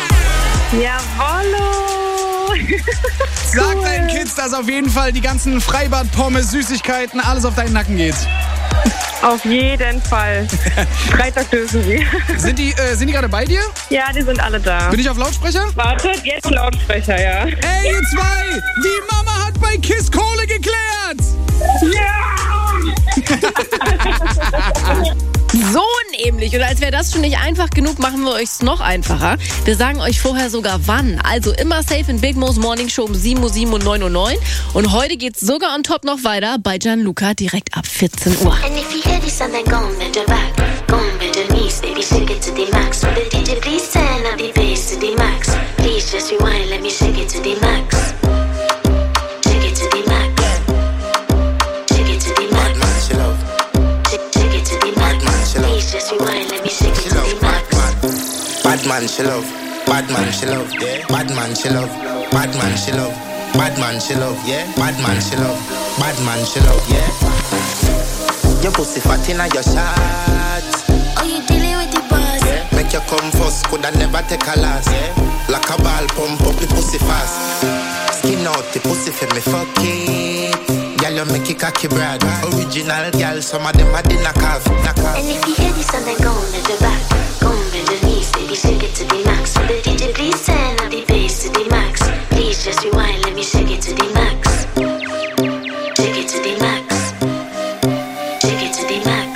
Jawollo. Sag deinen Kids, dass auf jeden Fall die ganzen Freibad-Pommes, Süßigkeiten, alles auf deinen Nacken geht. Auf jeden Fall. Freitag dürfen sie. Sind die, äh, sind die gerade bei dir? Ja, die sind alle da. Bin ich auf Lautsprecher? Wartet, jetzt Lautsprecher, ja. Ey, ihr zwei! Die Mama hat bei Kiss Kohle geklärt! Ja! So nämlich. Und als wäre das schon nicht einfach genug, machen wir euch es noch einfacher. Wir sagen euch vorher sogar wann. Also immer safe in Big Mo's Morning Show um sieben Uhr sieben und neun Uhr neun. Und heute geht's sogar on top noch weiter bei Gianluca direkt ab vierzehn Uhr. And if you hear this song, then go on bend your back, go on bend your knees, baby, shake it to the max. Will the D J please turn up the bass to the max? Please just rewind, let me shake it to the max. Shake it to the max. Shake it to the max. Shake it to the max. Please just rewind, let me shake it to the max. Bad man, she love. Bad man, she love. Bad man, she love. Bad man, she love. Bad man, she love. Yeah. Bad man, she love. Bad man, she love. Yeah. Your pussy fat inna your shots. Oh, you dealing with the boss? Yeah. Make you come first, coulda never take a last. Yeah. Like a ball, pump up the pussy fast. Skin out the pussy for me, fuck it. Girl, you make it cocky brad. Original girl, some of them are the knock off. And if you hear this song, then go on bend your back, go on bend your knees, baby, shake it to the max. Will the D J please turn up the bass to the max? Please just rewind, let me shake it to the max. Shake it to the max. Shake it to the max.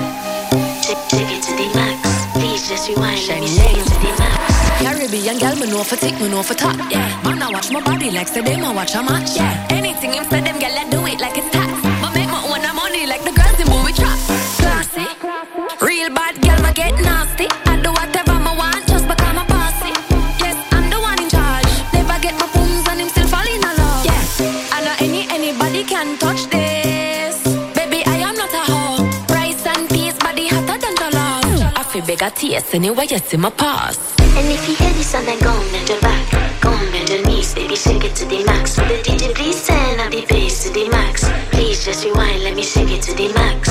Shake, shake it to the max. Please just rewind, let me shake it to the max. Caribbean girl, me know for tick, me know for top. Yeah, man, I watch my body like say them I watch a match. Yeah, anything him say them girl, I do it like it's tax. But make my own money like the girls in movie trap. Classy, real bad girl, I get nasty. I do whatever I want just because I'm bossy. Yes, I'm the one in charge. Never get my booms and him still fall in love. Yeah, I know any anybody can touch this. Baby, I am not a hoe. Rice and peas, body hotter than the love. I feel big a taste anyway, you see my pass. And if you hear this song, then go on bend your back, go on bend your knees, baby, shake it to the max. Will the D J please turn up the bass to the max? Please just rewind, let me shake it to the max.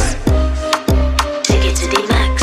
Shake it to the max.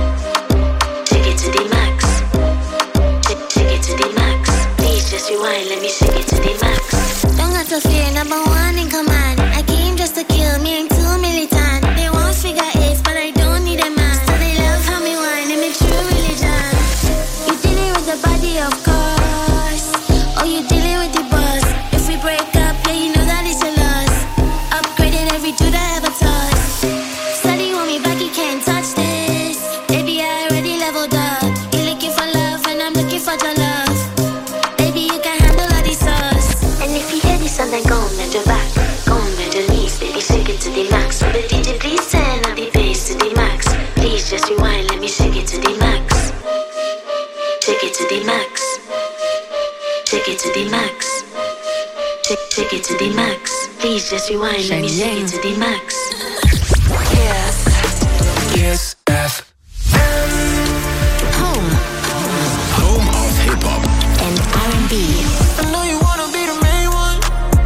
Shake it to the max. Shake, shake it to the max. Please just rewind, let me shake it to the max. Don't got to fear, number one in command. I came just to kill me, ain't too militant. They won't figure eight, but I don't need a man. So they love how me whine, and make true religion. You dealing with the body, of course. Oh, you dealing with the boss. If we break up, yeah, you know that it's a loss. Upgraded every dude I ever touched. Steady want me back, you can't touch this. Baby, I already leveled up. You're looking for love, and I'm looking for your love. Baby, you can handle all these sauce. And if you hear this song, then go on bend your back, go on bend your knees, baby, shake it to the max. Will the D J please turn up the bass to the max? Please just rewind, let me shake it to the max. Shake it to the max. Shake it to the max. Shake, shake it to the max. Please just rewind, let me shake it to the max. Yes. Kiss F M. Home. Home of Hip Hop and R and B. I know you wanna be the main one.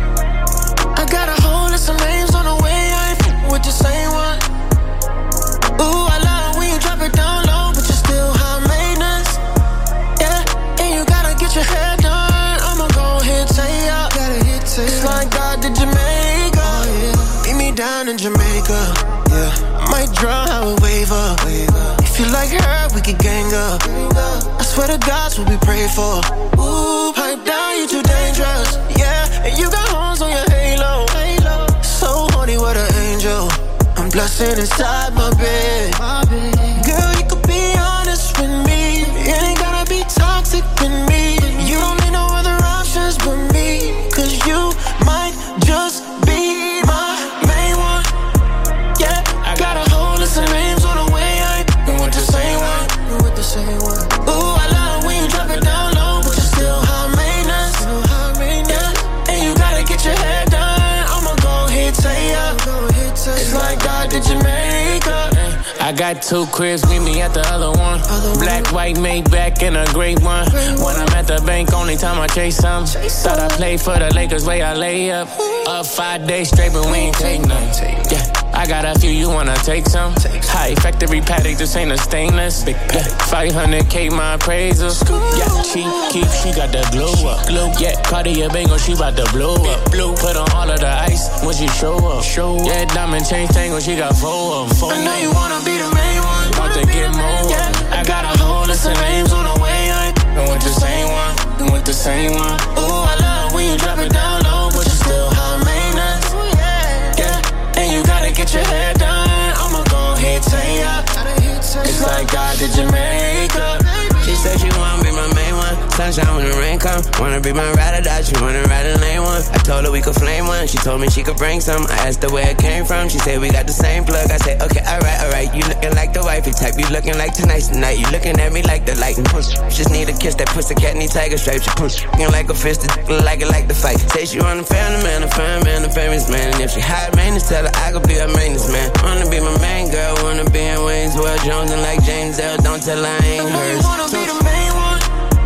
I got a whole list of names on the way. I ain't f- with the same one. Ooh, I love when you drop it down low, but you're still high maintenance. Yeah, and you gotta get your hair done. I'ma go ahead, say ya. It's like God did Jamaica. Oh, yeah. Beat me down in Jamaica. Yeah, might draw how it wave up. If you like her, we could gang up. I swear to God's what we pray for. Ooh, pipe down, you too dangerous. Yeah, and you got horns on your halo. So horny, what an angel. I'm blessed sit inside my bed. Girl, you could be honest with me. It ain't gotta be toxic with me. You don't need no other options but me. Cause you might just be my main one. Yeah, I got a whole list of names on the way. I ain't been with the same one. Been with the same one. Ooh, I love when you drop it down low, but you're still high maintenance. Still high maintenance. Yeah, and you gotta get your hair done. I'ma go ahead, say ya. It's like God did Jamaica. I got two cribs, meet me at the other one. Black, white, made back in a great one. When I'm at the bank, only time I chase some. Thought I played for the Lakers, way I lay up. Up five days straight, but we ain't take none. Yeah, I got a few, you wanna take some? High factory paddock, this ain't a stainless. Yeah, five hundred K my appraisal. Yeah, she keep, she got the glow up. Yeah, Cartier Bango, she bout to blow up. Put on all of the ice when she show up. Yeah, diamond chain tangle, she got four of them. I know you wanna be the main one. Want to get more. Yeah, I got a whole list of names on the way. I ain't been with the same one. Been with the same one. Ooh, I love when you drop it down low, but you still high maintenance. Yeah, and you gotta get your hair done. I'ma go ahead, say ya. It's like God did Jamaica. She said she wanna be my main one. Sunshine when the rain come. Wanna be my ride or die. She wanna ride a lane one. I told her we could flame one. She told me she could bring some. I asked her where it came from. She said we got the same plug. I said okay, alright, alright. You looking like the wifey type. You looking like tonight's the night. You looking at me like the light. Just need a kiss. That pussy cat need tiger stripes. She push like a fist. Like it like the fight. Say she want a family man, a fine man, a famous man. And if she high maintenance, tell her I could be her maintenance man. Wanna be my main girl. Wanna be in Wayne's World Jones and like James L. Don't tell her I ain't hers. You wanna be the main one?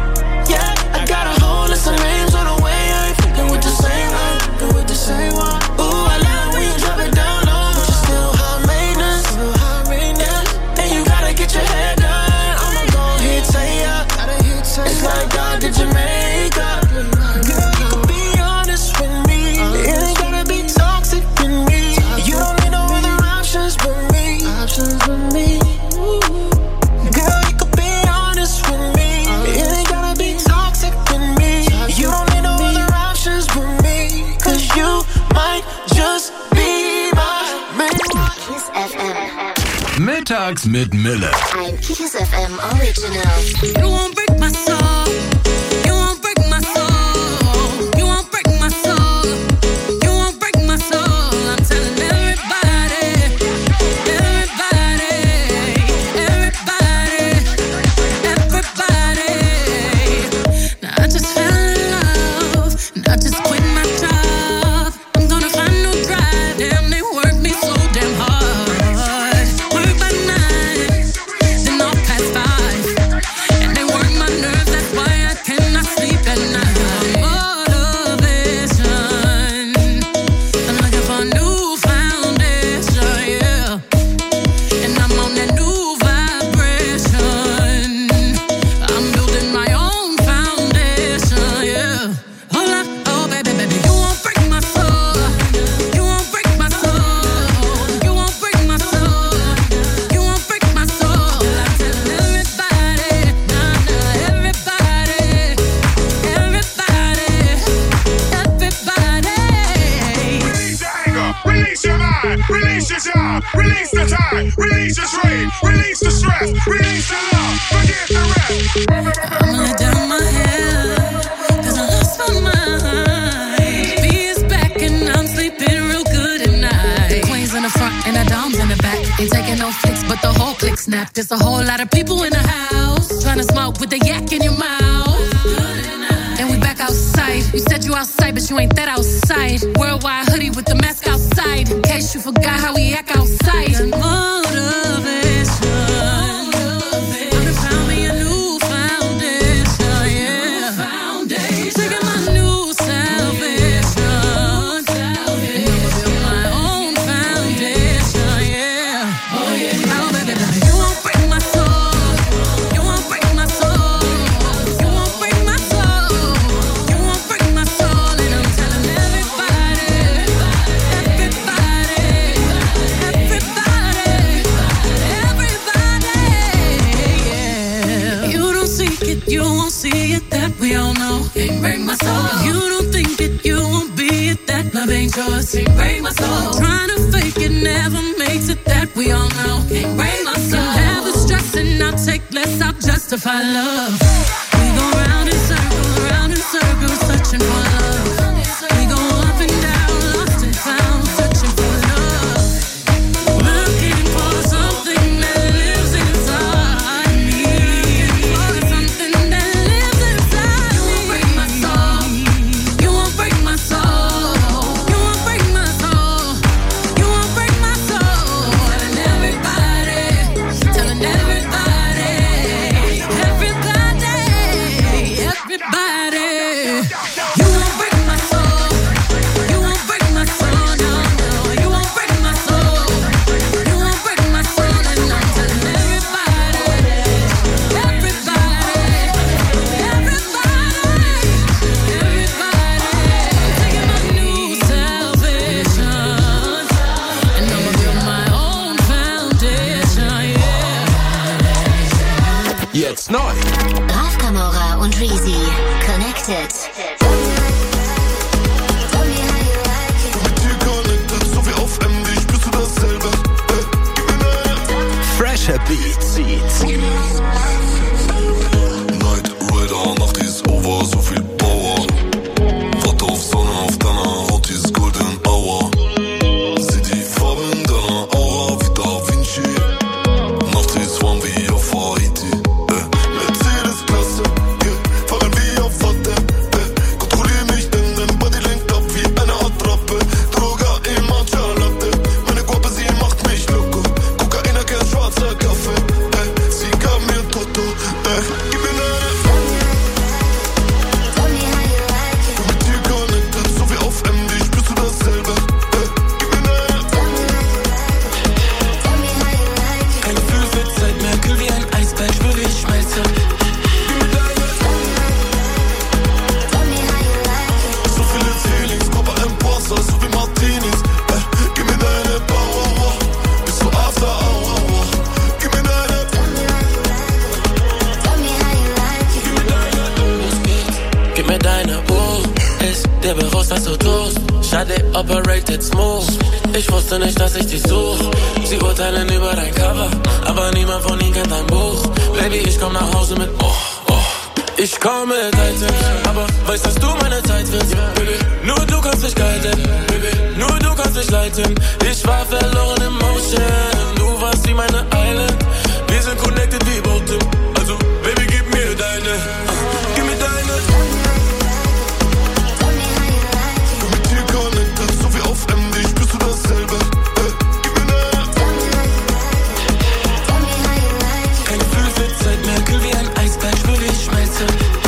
Yeah, I got a whole list of names on the way. I ain't fucking with the same one. Fucking with the same one. Ooh, I love when you drop it down low, but you still high maintenance. Still high maintenance. Yeah, and you gotta get your hair done. I'ma go ahead, say ya. It's like God did Jamaica. Girl, you can be honest with me. It ain't gotta be toxic with me. You don't need no other options but me. Options but me. Girl, you can be honest with me. It ain't gotta be toxic with me. You don't need no other options but me. Cause you might just be my main one. Kiss F M. Mittags mit Mille. Ein Kiss F M Original. You won't break my soul. You won't break my soul. You won't break my soul. You won't break my soul. I'm telling everybody, everybody, everybody, everybody. Now I just fell in love. And I just quit my job. I'm gonna find no drive. Damn, they work me so damn hard. Work by nine, then off past five. And they work my nerves, that's why I cannot sleep at night. Motivation, I'm looking for a new foundation, yeah. And I'm on that new vibration. I'm building my own foundation, yeah. Hold up, oh baby, baby, you won't break my soul. You won't break my soul. You won't break my soul. You won't break my soul. I'm telling everybody, nah, nah, everybody, everybody, everybody. Release your anger, release your mind, release your job, release the time, release your strain, release the stress, release the love, forget the rest. I'ma let down my head, cause I lost my mind. B is back and I'm sleeping real good at night. The queen's in the front and the dom's in the back. Ain't taking no flicks, but the whole click snap. There's a whole lot of people in the house trying to smoke with the yak in your mouth. And we back outside. You said you outside, but you ain't that outside. Worldwide hoodie with the mask outside. In case you forgot how we act outside. Motivation. I done found me a new foundation, yeah. Taking my new salvation. And I'ma build my own foundation, yeah. Oh baby, baby, you won't break my soul. You won't break my soul. You won't break my soul. You won't break my soul. And I'm telling everybody, everybody, everybody, everybody, yeah. You don't seek it, you won't see it, that we all know. Can't break my soul. You don't think it, you won't be it, that love ain't yours. Can't break my soul. Trying to fake it never makes it, that we all know. Can't break my soul. Have the stress and I'll take less, I'll justify love. We go round in circles, round in circles, searching for love. We go up and down, lost and found, searching for love. Looking for something that lives inside me. For something that lives inside me. You won't break my soul. You won't break my soul. You won't break my soul. You won't break my soul. Telling everybody, telling everybody, everybody, everybody. You won't break my soul. You won't break my soul. No, no. You won't break my soul. You won't break my soul. And I'm telling everybody, everybody, everybody, everybody. Taking my new salvation, and I'ma build my own foundation. Yeah. Jetzt neu. Ralf Kamora und Reezy. Connected. Fresher Beats. Night Rider, Nacht ist over, so viel Power. Warte auf Sonne, auf deiner Haut ist Golden Hour. Sieh die Farben deiner Aura wie Da Vinci. Nacht ist warm wie auf Haiti. Äh, Mercedes-Klasse, yeah. Fahren wie auf Watte. Äh, kontrollier mich, denn dein Body lenkt ab wie eine Attrappe. Droga im Matcha Latte. Meine Guape, sie macht mich loco. Kokaina, kein schwarzer Kaffee. Äh, sie gab mir Toto. Äh, gib mir eine. Mit dir connected, so wie auf M D, spürst du dasselbe. Äh, gib mir eine. Kein Gefühl für Zeit mehr, kühl wie ein Eisberg, spür wie ich schmelze. So viele Feelings, Papa Imposter, so wie Martinis. Äh, gib mir deine Power, bist du after hour. Gib mir deine. Gib mir deine Uhr, ist dir bewusst, dass du tust. Schade, operated smooth. Ich wusste nicht, dass ich dich such. Sie urteilen über dein Cover, aber niemand von ihnen kennt dein Buch. Baby, ich komm nach Hause mit oh, oh. Ich komm mit Items, aber weißt, dass du meine Zeit willst. Baby, nur du kannst mich guiden. Baby, nur du kannst mich leiten. Ich war verloren im Motion. Du warst wie meine Island. Wir sind connected wie Boatem. Also, Baby, gib mir deine. Uh, gib mir deine. Mit dir connected, so wie auf M D, spürst du dasselbe. Äh, gib mir eine. Kein Gefühl für Zeit mehr, kühl wie ein Eisberg, spür wie ich schmelze.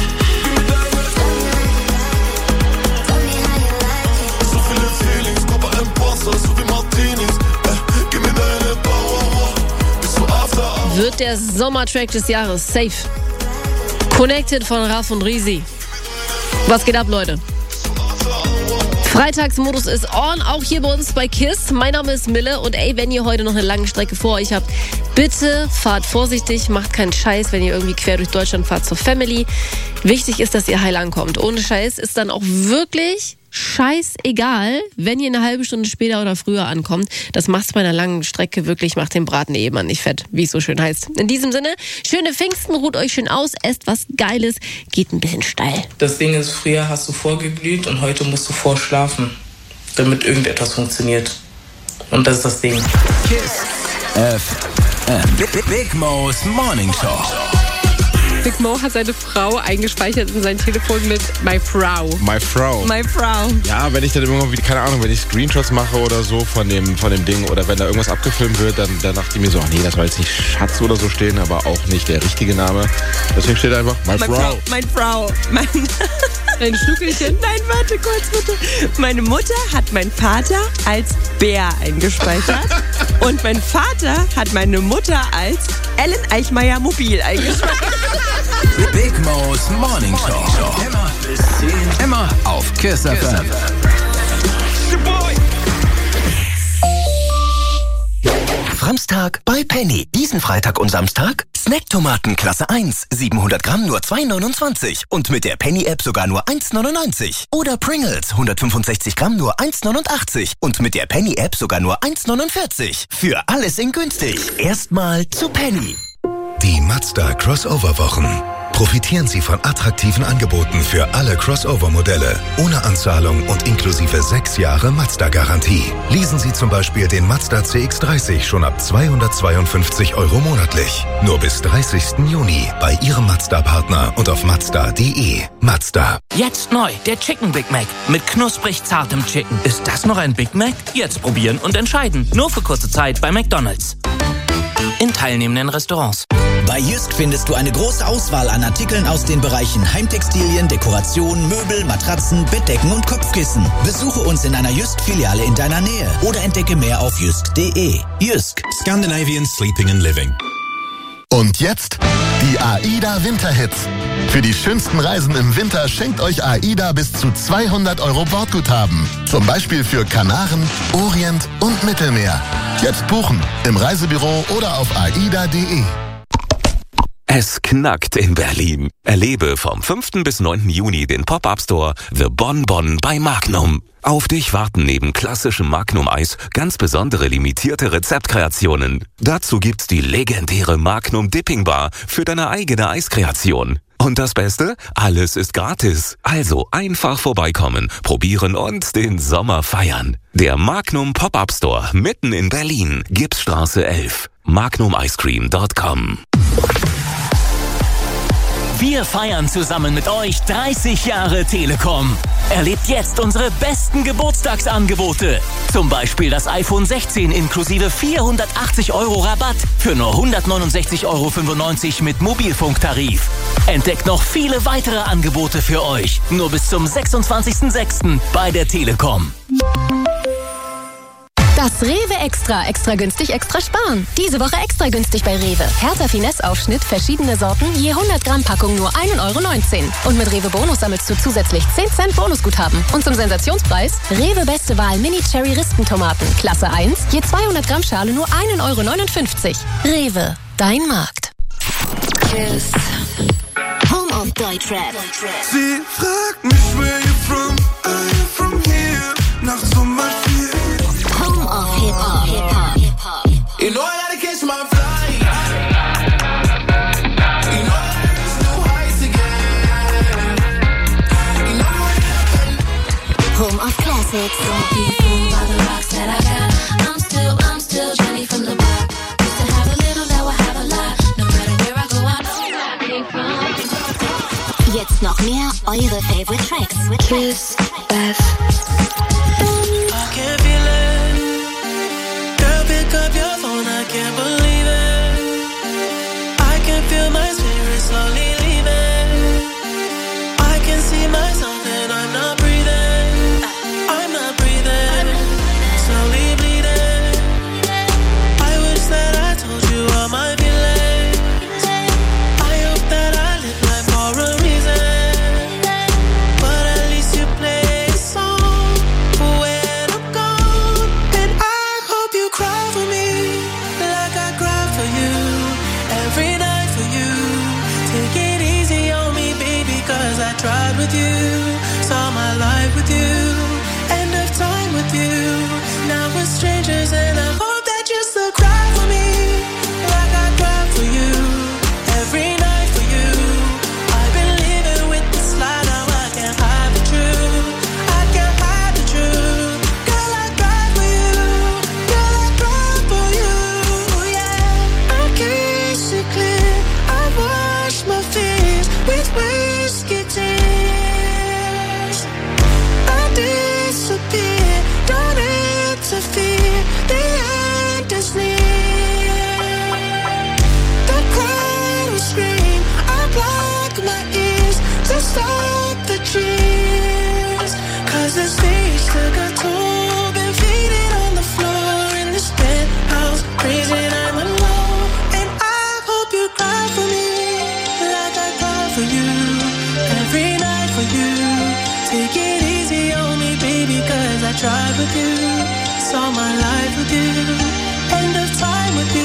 So viele Feelings, Papa Imposter, so wie Martinis. Äh, gib mir deine Power, bist du after hour. Wird der Sommertrack des Jahres. Safe. Connected von Ralf und Reezy. Was geht ab, Leute? Freitagsmodus ist on, auch hier bei uns bei KISS. Mein Name ist Mille und ey, wenn ihr heute noch eine lange Strecke vor euch habt, bitte fahrt vorsichtig, macht keinen Scheiß, wenn ihr irgendwie quer durch Deutschland fahrt zur Family. Wichtig ist, dass ihr heil ankommt. Ohne Scheiß ist dann auch wirklich scheißegal, wenn ihr eine halbe Stunde später oder früher ankommt. Das macht's bei einer langen Strecke wirklich, macht den Braten eh immer nicht fett, wie es so schön heißt. In diesem Sinne, schöne Pfingsten, ruht euch schön aus, esst was Geiles, geht ein bisschen steil. Das Ding ist, früher hast du vorgeglüht und heute musst du vorschlafen, damit irgendetwas funktioniert. Und das ist das Ding. KISS F M. Big, Big Mo's Morning Show. Big Mo hat seine Frau eingespeichert in sein Telefon mit My Frau. My Frau. My Frau. Ja, wenn ich dann irgendwie, keine Ahnung, wenn ich Screenshots mache oder so von dem, von dem Ding oder wenn da irgendwas abgefilmt wird, dann, dann dachte ich mir so, ach nee, das soll jetzt nicht Schatz oder so stehen, aber auch nicht der richtige Name. Deswegen steht einfach My, My Frau. Frau. Meine Frau. Mein Ein Schnuckelchen. Nein, warte kurz bitte. Meine Mutter hat meinen Vater als Bär eingespeichert und mein Vater hat meine Mutter als Ellen Eichmeier Mobil eingespeichert. Big Mo's Morning Show. Immer bis zehn. Immer auf KISS F M. Samstag bei Penny. Diesen Freitag und Samstag Snacktomaten Klasse eins, siebenhundert Gramm nur zwei neunundzwanzig und mit der Penny-App sogar nur eins neunundneunzig. Oder Pringles hundertfünfundsechzig Gramm nur eins neunundachtzig und mit der Penny-App sogar nur eins neunundvierzig. Für alles in günstig. Erstmal zu Penny. Die Mazda Crossover-Wochen. Profitieren Sie von attraktiven Angeboten für alle Crossover-Modelle, ohne Anzahlung und inklusive sechs Jahre Mazda-Garantie. Leasen Sie zum Beispiel den Mazda C X dreißig schon ab zweihundertzweiundfünfzig Euro monatlich. Nur bis dreißigsten Juni bei Ihrem Mazda-Partner und auf mazda punkt de. Mazda. Jetzt neu, der Chicken Big Mac mit knusprig zartem Chicken. Ist das noch ein Big Mac? Jetzt probieren und entscheiden. Nur für kurze Zeit bei McDonald's. In teilnehmenden Restaurants. Bei Jysk findest du eine große Auswahl an Artikeln aus den Bereichen Heimtextilien, Dekoration, Möbel, Matratzen, Bettdecken und Kopfkissen. Besuche uns in einer Jysk-Filiale in deiner Nähe oder entdecke mehr auf jysk punkt de. Jysk. Scandinavian Sleeping and Living. Und jetzt die AIDA Winterhits. Für die schönsten Reisen im Winter schenkt euch AIDA bis zu zweihundert Euro Bordguthaben. Zum Beispiel für Kanaren, Orient und Mittelmeer. Jetzt buchen im Reisebüro oder auf aida punkt de. Es knackt in Berlin. Erlebe vom fünften bis neunten Juni den Pop-Up-Store The Bonbon bei Magnum. Auf dich warten neben klassischem Magnum-Eis ganz besondere limitierte Rezeptkreationen. Dazu gibt's die legendäre Magnum Dipping Bar für deine eigene Eiskreation. Und das Beste? Alles ist gratis. Also einfach vorbeikommen, probieren und den Sommer feiern. Der Magnum Pop-Up Store mitten in Berlin. Gipsstraße elf. magnum ice cream punkt com. Wir feiern zusammen mit euch dreißig Jahre Telekom. Erlebt jetzt unsere besten Geburtstagsangebote. Zum Beispiel das iPhone sechzehn inklusive vierhundertachtzig Euro Rabatt für nur hundertneunundsechzig Euro fünfundneunzig mit Mobilfunktarif. Entdeckt noch viele weitere Angebote für euch. Nur bis zum sechsundzwanzigsten sechsten bei der Telekom. Das Rewe Extra. Extra günstig, extra sparen. Diese Woche extra günstig bei Rewe. Hertha Finesse Aufschnitt, verschiedene Sorten, je hundert Gramm Packung nur ein Euro neunzehn. Und mit Rewe Bonus sammelst du zusätzlich zehn Cent Bonusguthaben. Und zum Sensationspreis Rewe Beste Wahl Mini Cherry Rispentomaten. Klasse eins, je zweihundert Gramm Schale nur ein Euro neunundfünfzig. Rewe, dein Markt. Kiss. Home of Deutschrap. Sie fragt mich, where you from? I am from here. Nach Sommer vier. Home of Hip Hop. Hip Hop. Hip Hop. You know I gotta catch my flight. You know I gotta reach new heights again. You know I Home of Classics. Don't be fooled by the rocks that I got. I'm still, I'm still Jenny from the block. Used to have a little, now I have a lot. No matter where I go, I know where I came from. Jetzt noch mehr eure Favorite Tracks. Kiss F. I can feel it. Girl, pick up your phone, I can't believe it. I can feel my spirit slowly leaving. I can see myself and I'm not breathing. I'm not breathing. Slowly bleeding. I wish that I told you all my feelings. I hope that I live life for a reason. But at least you play a song when I'm gone. And I hope you cry for me like I cry for you. Every night for you. Take it easy on me, baby, cause I tried with you. Saw my life with you. End of time with you. Now we're strangers and I hope that you still cry for me like I cry for you. Every night for you. I've been living with this lie, now I can't hide the truth. I can't hide the truth. Girl, I cry for you. Girl, I cry for you. Yeah, I can't see clear. I wash my fears with whiskey tears. I disappear, don't interfere. The end is near. The crowd will scream. I block my ears to stop the cheers. Cause the stage took a toll. Been faded on the floor in this penthouse. Crazy and I'm alone. And I hope you cry for me like I cry for you. Every night for you. Take it easy on me, baby, cause I tried with you. Saw my life with you. End of time with you.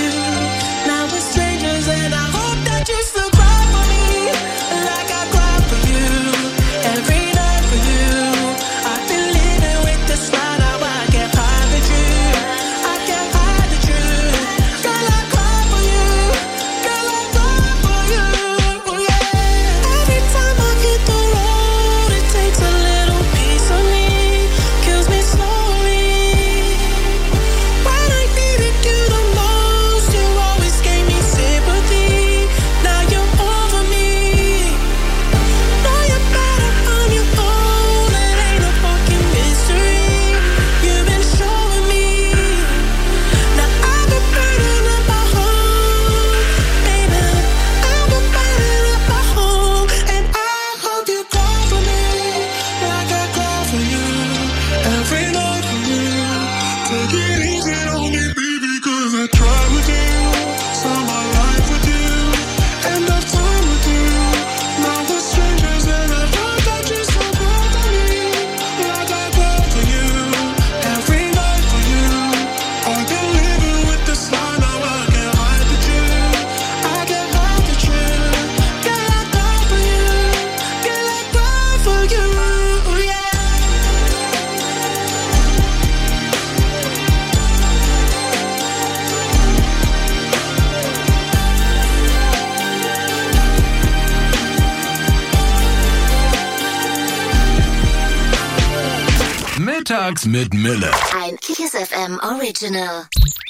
Mix mit Mille. Ein Kiss F M Original.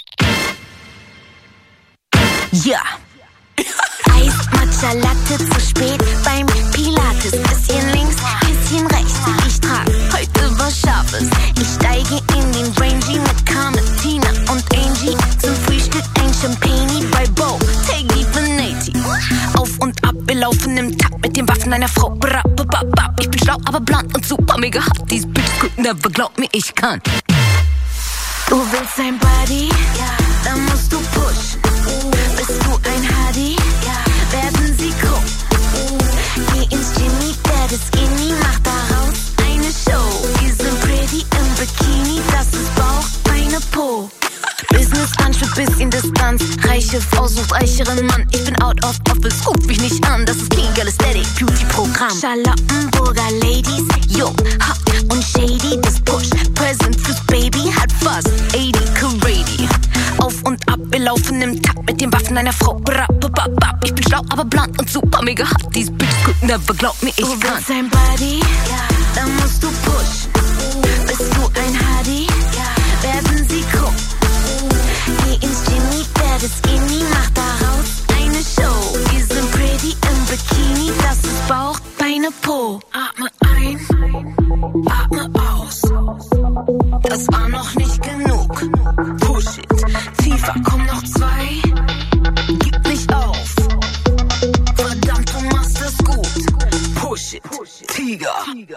Ja. Eis, Matcha, Latte, zu spät beim Pilates. Bisschen links, bisschen rechts. Ich trag heute was Scharfes. Ich steige in den Rangy mit Carmen, Tina und Angie. Zum Frühstück ein Champagne bei Bo, Teggy Venati. Auf und ab, wir laufen im Takt mit den Waffen einer Frau. Bra, ba, ba, ba. Ich bin schlau, aber blond und super mega hot. These bitches could never, glaub mir, ich kann. Du willst ein Buddy? Ja. Dann musst du pushen. Bist du ein Hardy? Ja. Werden sie gucken. Geh ins Jimmy, werde skinny, mach daraus eine Show. Wir sind pretty im Bikini, das ist Bauch, Beine, Po. Business Lunch mit bisschen Distanz. Reiche Frau sucht reicheren Mann. Ich bin out of office, ruf mich nicht an. Das ist King Aesthetic Beauty Programm. Charlottenburger Ladies, jung, hot und shady. Das Push, Present fürs Baby, hat fast achtzig Carady. Auf und ab, wir laufen im Takt mit den Waffen einer Frau. Bra, ba, ba, ba. Ich bin schlau, aber blond und super mega hot. These bitches could never, glaub mir, ich Du kann. willst ein Buddy? Ja. Dann musst du pushen. Bist du ein Hardy? Ja. Werden sie gucken. Geh ins Jimmy, werde skinny, mach daraus eine Show. Wir sind pretty im Bikini, das ist Bauch, Beine, Po. Atme ein, atme aus. Das war noch nicht genug. Push it, tiefer, komm noch zwei. Gib nicht auf. Verdammt, du machst es gut. Push it, Tiger.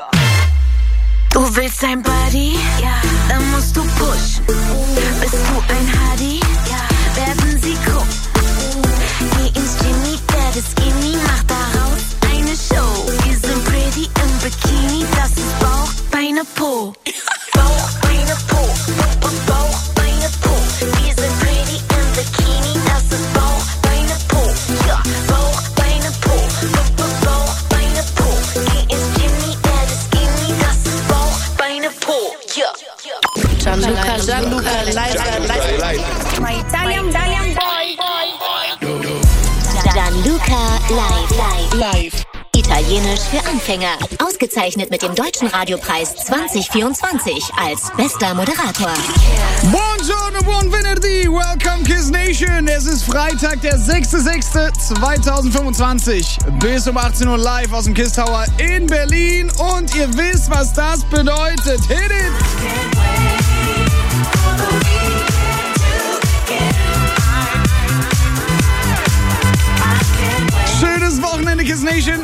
Du willst ein Buddy? Ja. Dann musst du pushen. Bist du ein Hardy? Ja. Werden sie gucken. Geh ins Jimmy, werde skinny, mach daraus eine Show. Wir sind pretty im Bikini, das ist Bauch, Beine, Po. Bauch, Beine, Po. Bauch, Beine, Po. Wir sind pretty im Bikini, das ist Bauch, Beine, Po. Ja, Bauch, Beine, Po. Bauch, Beine, Po. Geh ins Jimmy, werde skinny, das ist Bauch, Beine, Po. Ja. Gianluca, Gianluca, live, live. My Italian, Italian boy. Gianluca live, live, live. Italienisch für Anfänger. Ausgezeichnet mit dem Deutschen Radiopreis zwanzig vierundzwanzig als bester Moderator. Buongiorno, buon venerdì. Welcome Kiss Nation. Es ist Freitag, der sechster sechster zweitausendfünfundzwanzig. Bis um achtzehn Uhr live aus dem Kiss Tower in Berlin. Und ihr wisst, was das bedeutet. Hit it! Schönes Wochenende, Kiss Nation.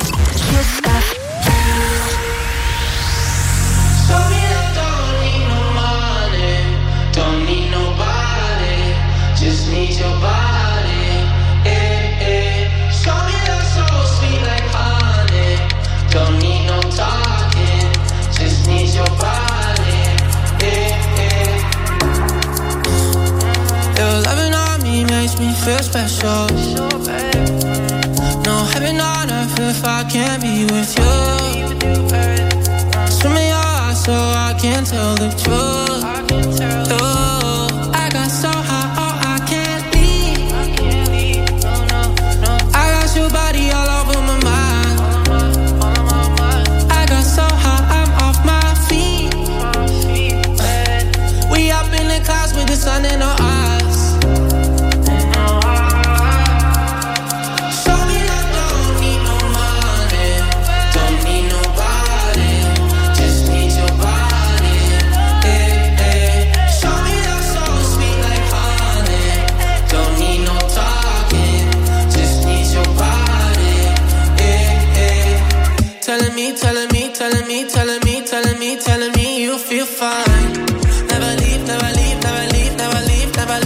Don't need nobody, just need your body. Eh, eh. Show me love so sweet like honey. Don't need no talking, just need your body. Eh, eh. Your loving on me makes me feel special. No heaven on earth if I can't be with you. Swim in your eyes so I can tell the truth. I got so high, oh, I can't leave. I got your body all over my mind. I got so high, I'm off my feet. We up in the clouds with the sun in our eyes. Show me that don't need no money, don't need nobody, just need your body. Eh, eh. Show me that so sweet like honey, don't need no talking, just need your body. Eh, eh. Telling me, telling me, telling me, telling me, telling me, telling me you feel fine. Never leave, never leave, never leave, never leave, never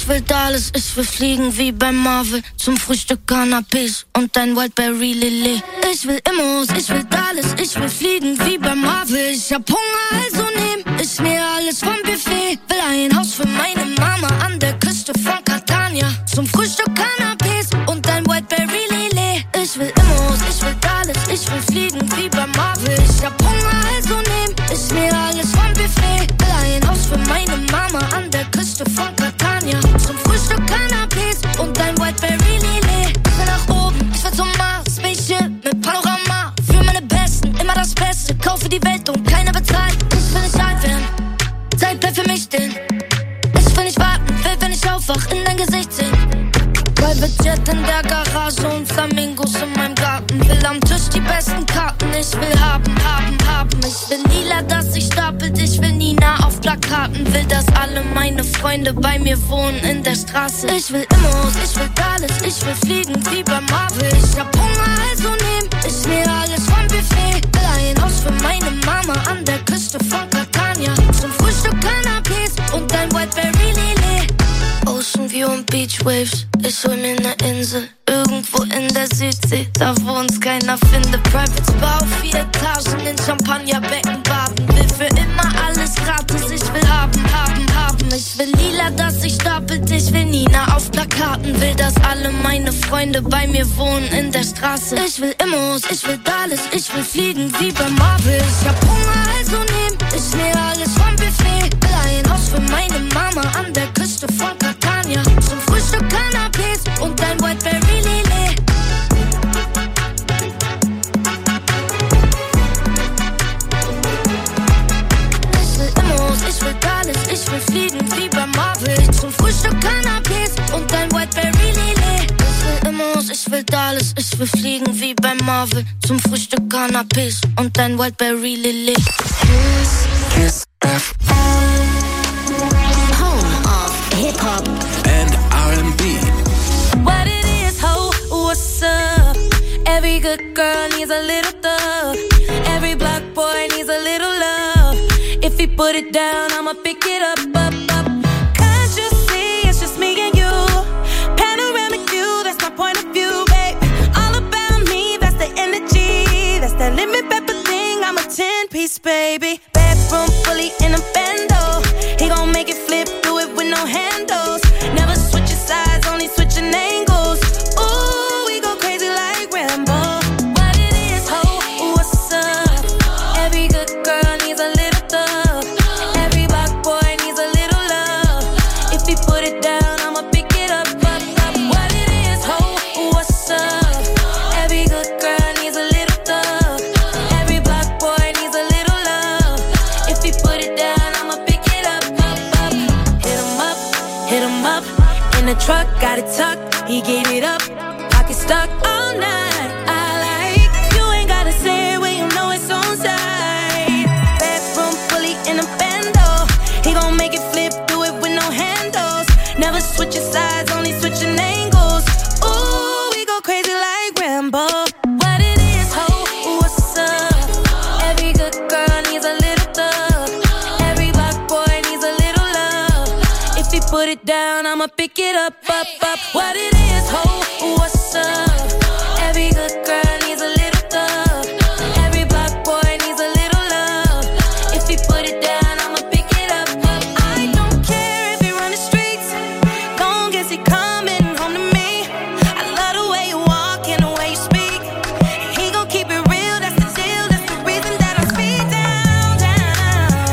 will Dallas, ich will fliegen wie bei Marvel. Zum Frühstück Cannabis und ein Wildberry Lillet. Ich will Immos, ich will Dallas, ich will fliegen wie bei Marvel. Ich hab Hunger, also nehm ich mir alles vom Buffet. Will ein Haus für meine Mama an der Küste von Catania. Zum Frühstück Cannabis und ein Wildberry Lillet. Ich will Immos, ich will Dallas, ich will fliegen wie bei Marvel. Ich hab Hunger, also nehm ich mir alles vom Buffet. Will ein Haus für meine Mama an der Küste von Catania. Zum Frühstück Cannabis und ein Wildberry Lillet. Ich will nach oben, ich will zum Mars. Spaceship mit Panorama. Für meine Besten, immer das Beste. Kaufe die Welt und keiner bezahlt. Ich will nicht alt werden, Zeit bleibt für mich stehen. Ich will nicht warten, will, wenn ich aufwach, in dein Gesicht sehen. Private Jet in der Garage und Flamingos in meinem Garten. Will am Tisch die besten Karten. Ich will haben, haben, haben. Ich will Lila, dass sich stapelt. Ich will Nina auf Plakaten. Will, dass alle meine Freunde bei mir wohnen in der Straße. Ich will Immos, ich will Dallas. Ich will fliegen wie bei Marvel. Ich hab Hunger, also nehm ich mir alles vom Buffet. Will ein Haus für meine Mama an der Küste von Catania. Zum Frühstück Cannabis und ein Wildberry Lillet. Ocean View und Beach Waves. Ich hol mir ne Insel, irgendwo in der Südsee, da wo uns keiner findet. Private Spa auf vier Etagen, in Champagnerbecken baden. Will für immer alles gratis, ich will haben, haben, haben. Ich will Lila, dass sich stapelt, ich will Nina auf Plakaten. Will, dass alle meine Freunde bei mir wohnen in der Straße. Ich will Immos, ich will Dallas, ich will fliegen wie bei Marvel. Ich hab Hunger, also nehm ich mir alles vom Buffet. Will ein Haus für meine Mama an der Küste von Catania. Zum Frühstück Cannabis und ein Wildberry Lillet. Ich will Immos, ich will Dallas, ich will fliegen wie bei Marvel. Zum Frühstück Cannabis und ein Wildberry Lillet. Ich will Immos, ich will Dallas, ich will fliegen wie bei Marvel. Zum Frühstück Cannabis und ein Wildberry Lillet. Kiss, Kiss F M. Home of Hip Hop and R and B. What it is, ho, what's up? Every good girl needs a little thug. Every black boy needs a little love. If he put it down, I'ma pick it up, up, up. Can't you see, it's just me and you. Panoramic view, that's my point of view, babe. All about me, that's the energy. That's that lemon pepper thing, I'm a ten-piece, baby. Bedroom fully in a bando. He gon' make it flip, do it with no handles. Never switching sides, only switching angles. Ooh, we go crazy like Rambo. What it is, ho, what's up? Every good girl needs a little thug. Every black boy needs a little love. If he put it down, I'ma pick it up, up, up. What it is, ho, what's up? Every good girl needs a little thug. Every black boy needs a little love. If he put it down, I'ma pick it up, up, up. Hit him up, hit him up. In the truck, got it tucked, he gave it up. Pocket stuck all night. I like, you ain't gotta say it when you know it's on side. Bedroom fully in a bando. He gon' make it flip, do it with no handles. Never switching sides, only switching angles. Ooh, we go crazy like Rambo. What it is, ho, what's up? Every good girl needs a little thug. Every black boy needs a little love. If he put it down, I'ma pick it up, up, up. What it is, ho, what's up? Every good girl needs a little thug. Every black boy needs a little love. If he put it down, I'ma pick it up, up. I don't care if he run the streets, long as he coming home to me. I love the way you walk and the way you speak. He gon' keep it real, that's the deal. That's the reason that I'm speed down, down.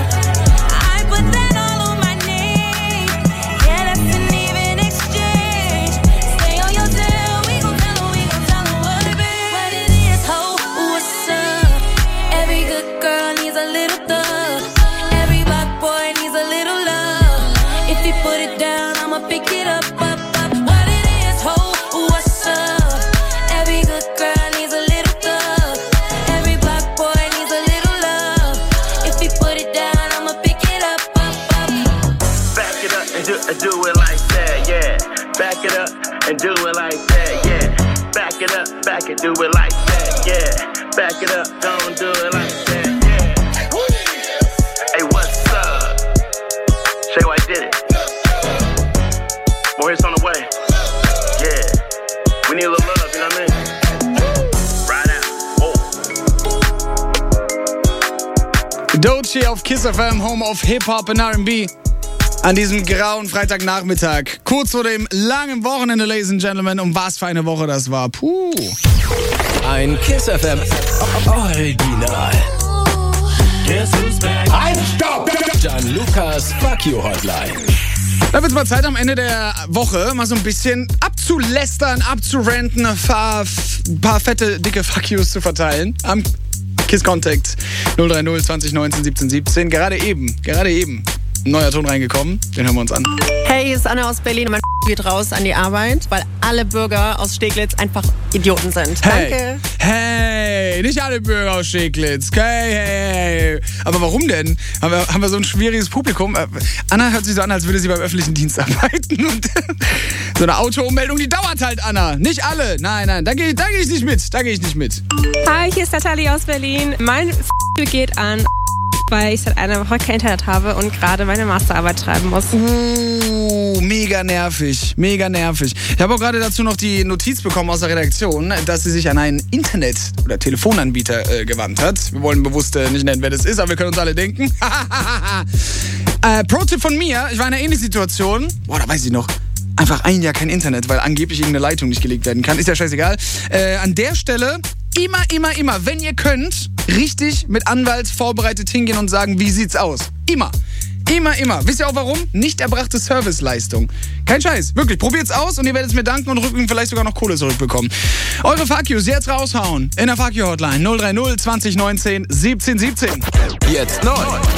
I put that all on my name. Yeah, that's an even exchange. Stay on your tail, we gon' tell him, we gon' tell him what it is. What it is, ho, what's up? Every good girl needs a little thug. Every black boy needs a little love. If he put it down, I'ma pick it up, up, up. What it is, ho, what's up? Every good girl needs a little thug. Every black boy needs a little love. If he put it down, I'ma pick it up, up, up. Back it up and do, and do it like that, yeah. Back it up and do it like that, yeah. Back it up, back it, do it like that, yeah. Back it up, don't do it like that, yeah. Hey, what's up? Say what I did it. More hits on the way. Yeah. We need a little love, you know what I mean? Right out. Oh. Doechii auf Kiss F M, Home of Hip-Hop und R and B. An diesem grauen Freitagnachmittag. Kurz vor dem langen Wochenende, Ladies and Gentlemen. Um was für eine Woche das war. Puh. Ein Kiss F M Original. Guess who's back? Halt, stopp! Gianlucas Fuck You Hotline. Da wird's mal Zeit, am Ende der Woche mal so ein bisschen abzulästern, abzuranten, ein paar, paar fette, dicke Fuck Yous zu verteilen. Am Kiss Contact null drei null zwanzig neunzehn siebzehn siebzehn. Gerade eben, gerade eben. Ein neuer Ton reingekommen, den hören wir uns an. Hey, hier ist Anna aus Berlin und mein geht raus an die Arbeit, weil alle Bürger aus Steglitz einfach Idioten sind. Hey, Danke. Hey, nicht alle Bürger aus Steglitz. Hey, hey, hey. Aber warum denn? Haben wir, haben wir so ein schwieriges Publikum? Anna hört sich so an, als würde sie beim öffentlichen Dienst arbeiten. Und so eine Autoummeldung, die dauert halt, Anna. Nicht alle. Nein, nein, da gehe da geh ich nicht mit. Da gehe ich nicht mit. Hi, hier ist Natalie aus Berlin. Mein F*** geht an, weil ich seit einer Woche kein Internet habe und gerade meine Masterarbeit schreiben muss. Uh, mega nervig, mega nervig. Ich habe auch gerade dazu noch die Notiz bekommen aus der Redaktion, dass sie sich an einen Internet- oder Telefonanbieter äh, gewandt hat. Wir wollen bewusst äh, nicht nennen, wer das ist, aber wir können uns alle denken. äh, Pro-Tipp von mir, ich war in einer ähnlichen Situation. Boah, da weiß ich noch. Einfach ein Jahr kein Internet, weil angeblich irgendeine Leitung nicht gelegt werden kann. Ist ja scheißegal. Äh, an der Stelle immer, immer, immer, wenn ihr könnt, richtig mit Anwalt vorbereitet hingehen und sagen, wie sieht's aus? Immer. Immer, immer. Wisst ihr auch warum? Nicht erbrachte Serviceleistung. Kein Scheiß. Wirklich. Probiert's aus und ihr werdet es mir danken und rückwärts vielleicht sogar noch Kohle zurückbekommen. Eure Fuck Yous jetzt raushauen. In der Fuck You Hotline null drei null zwanzig neunzehn siebzehn siebzehn. Jetzt neu.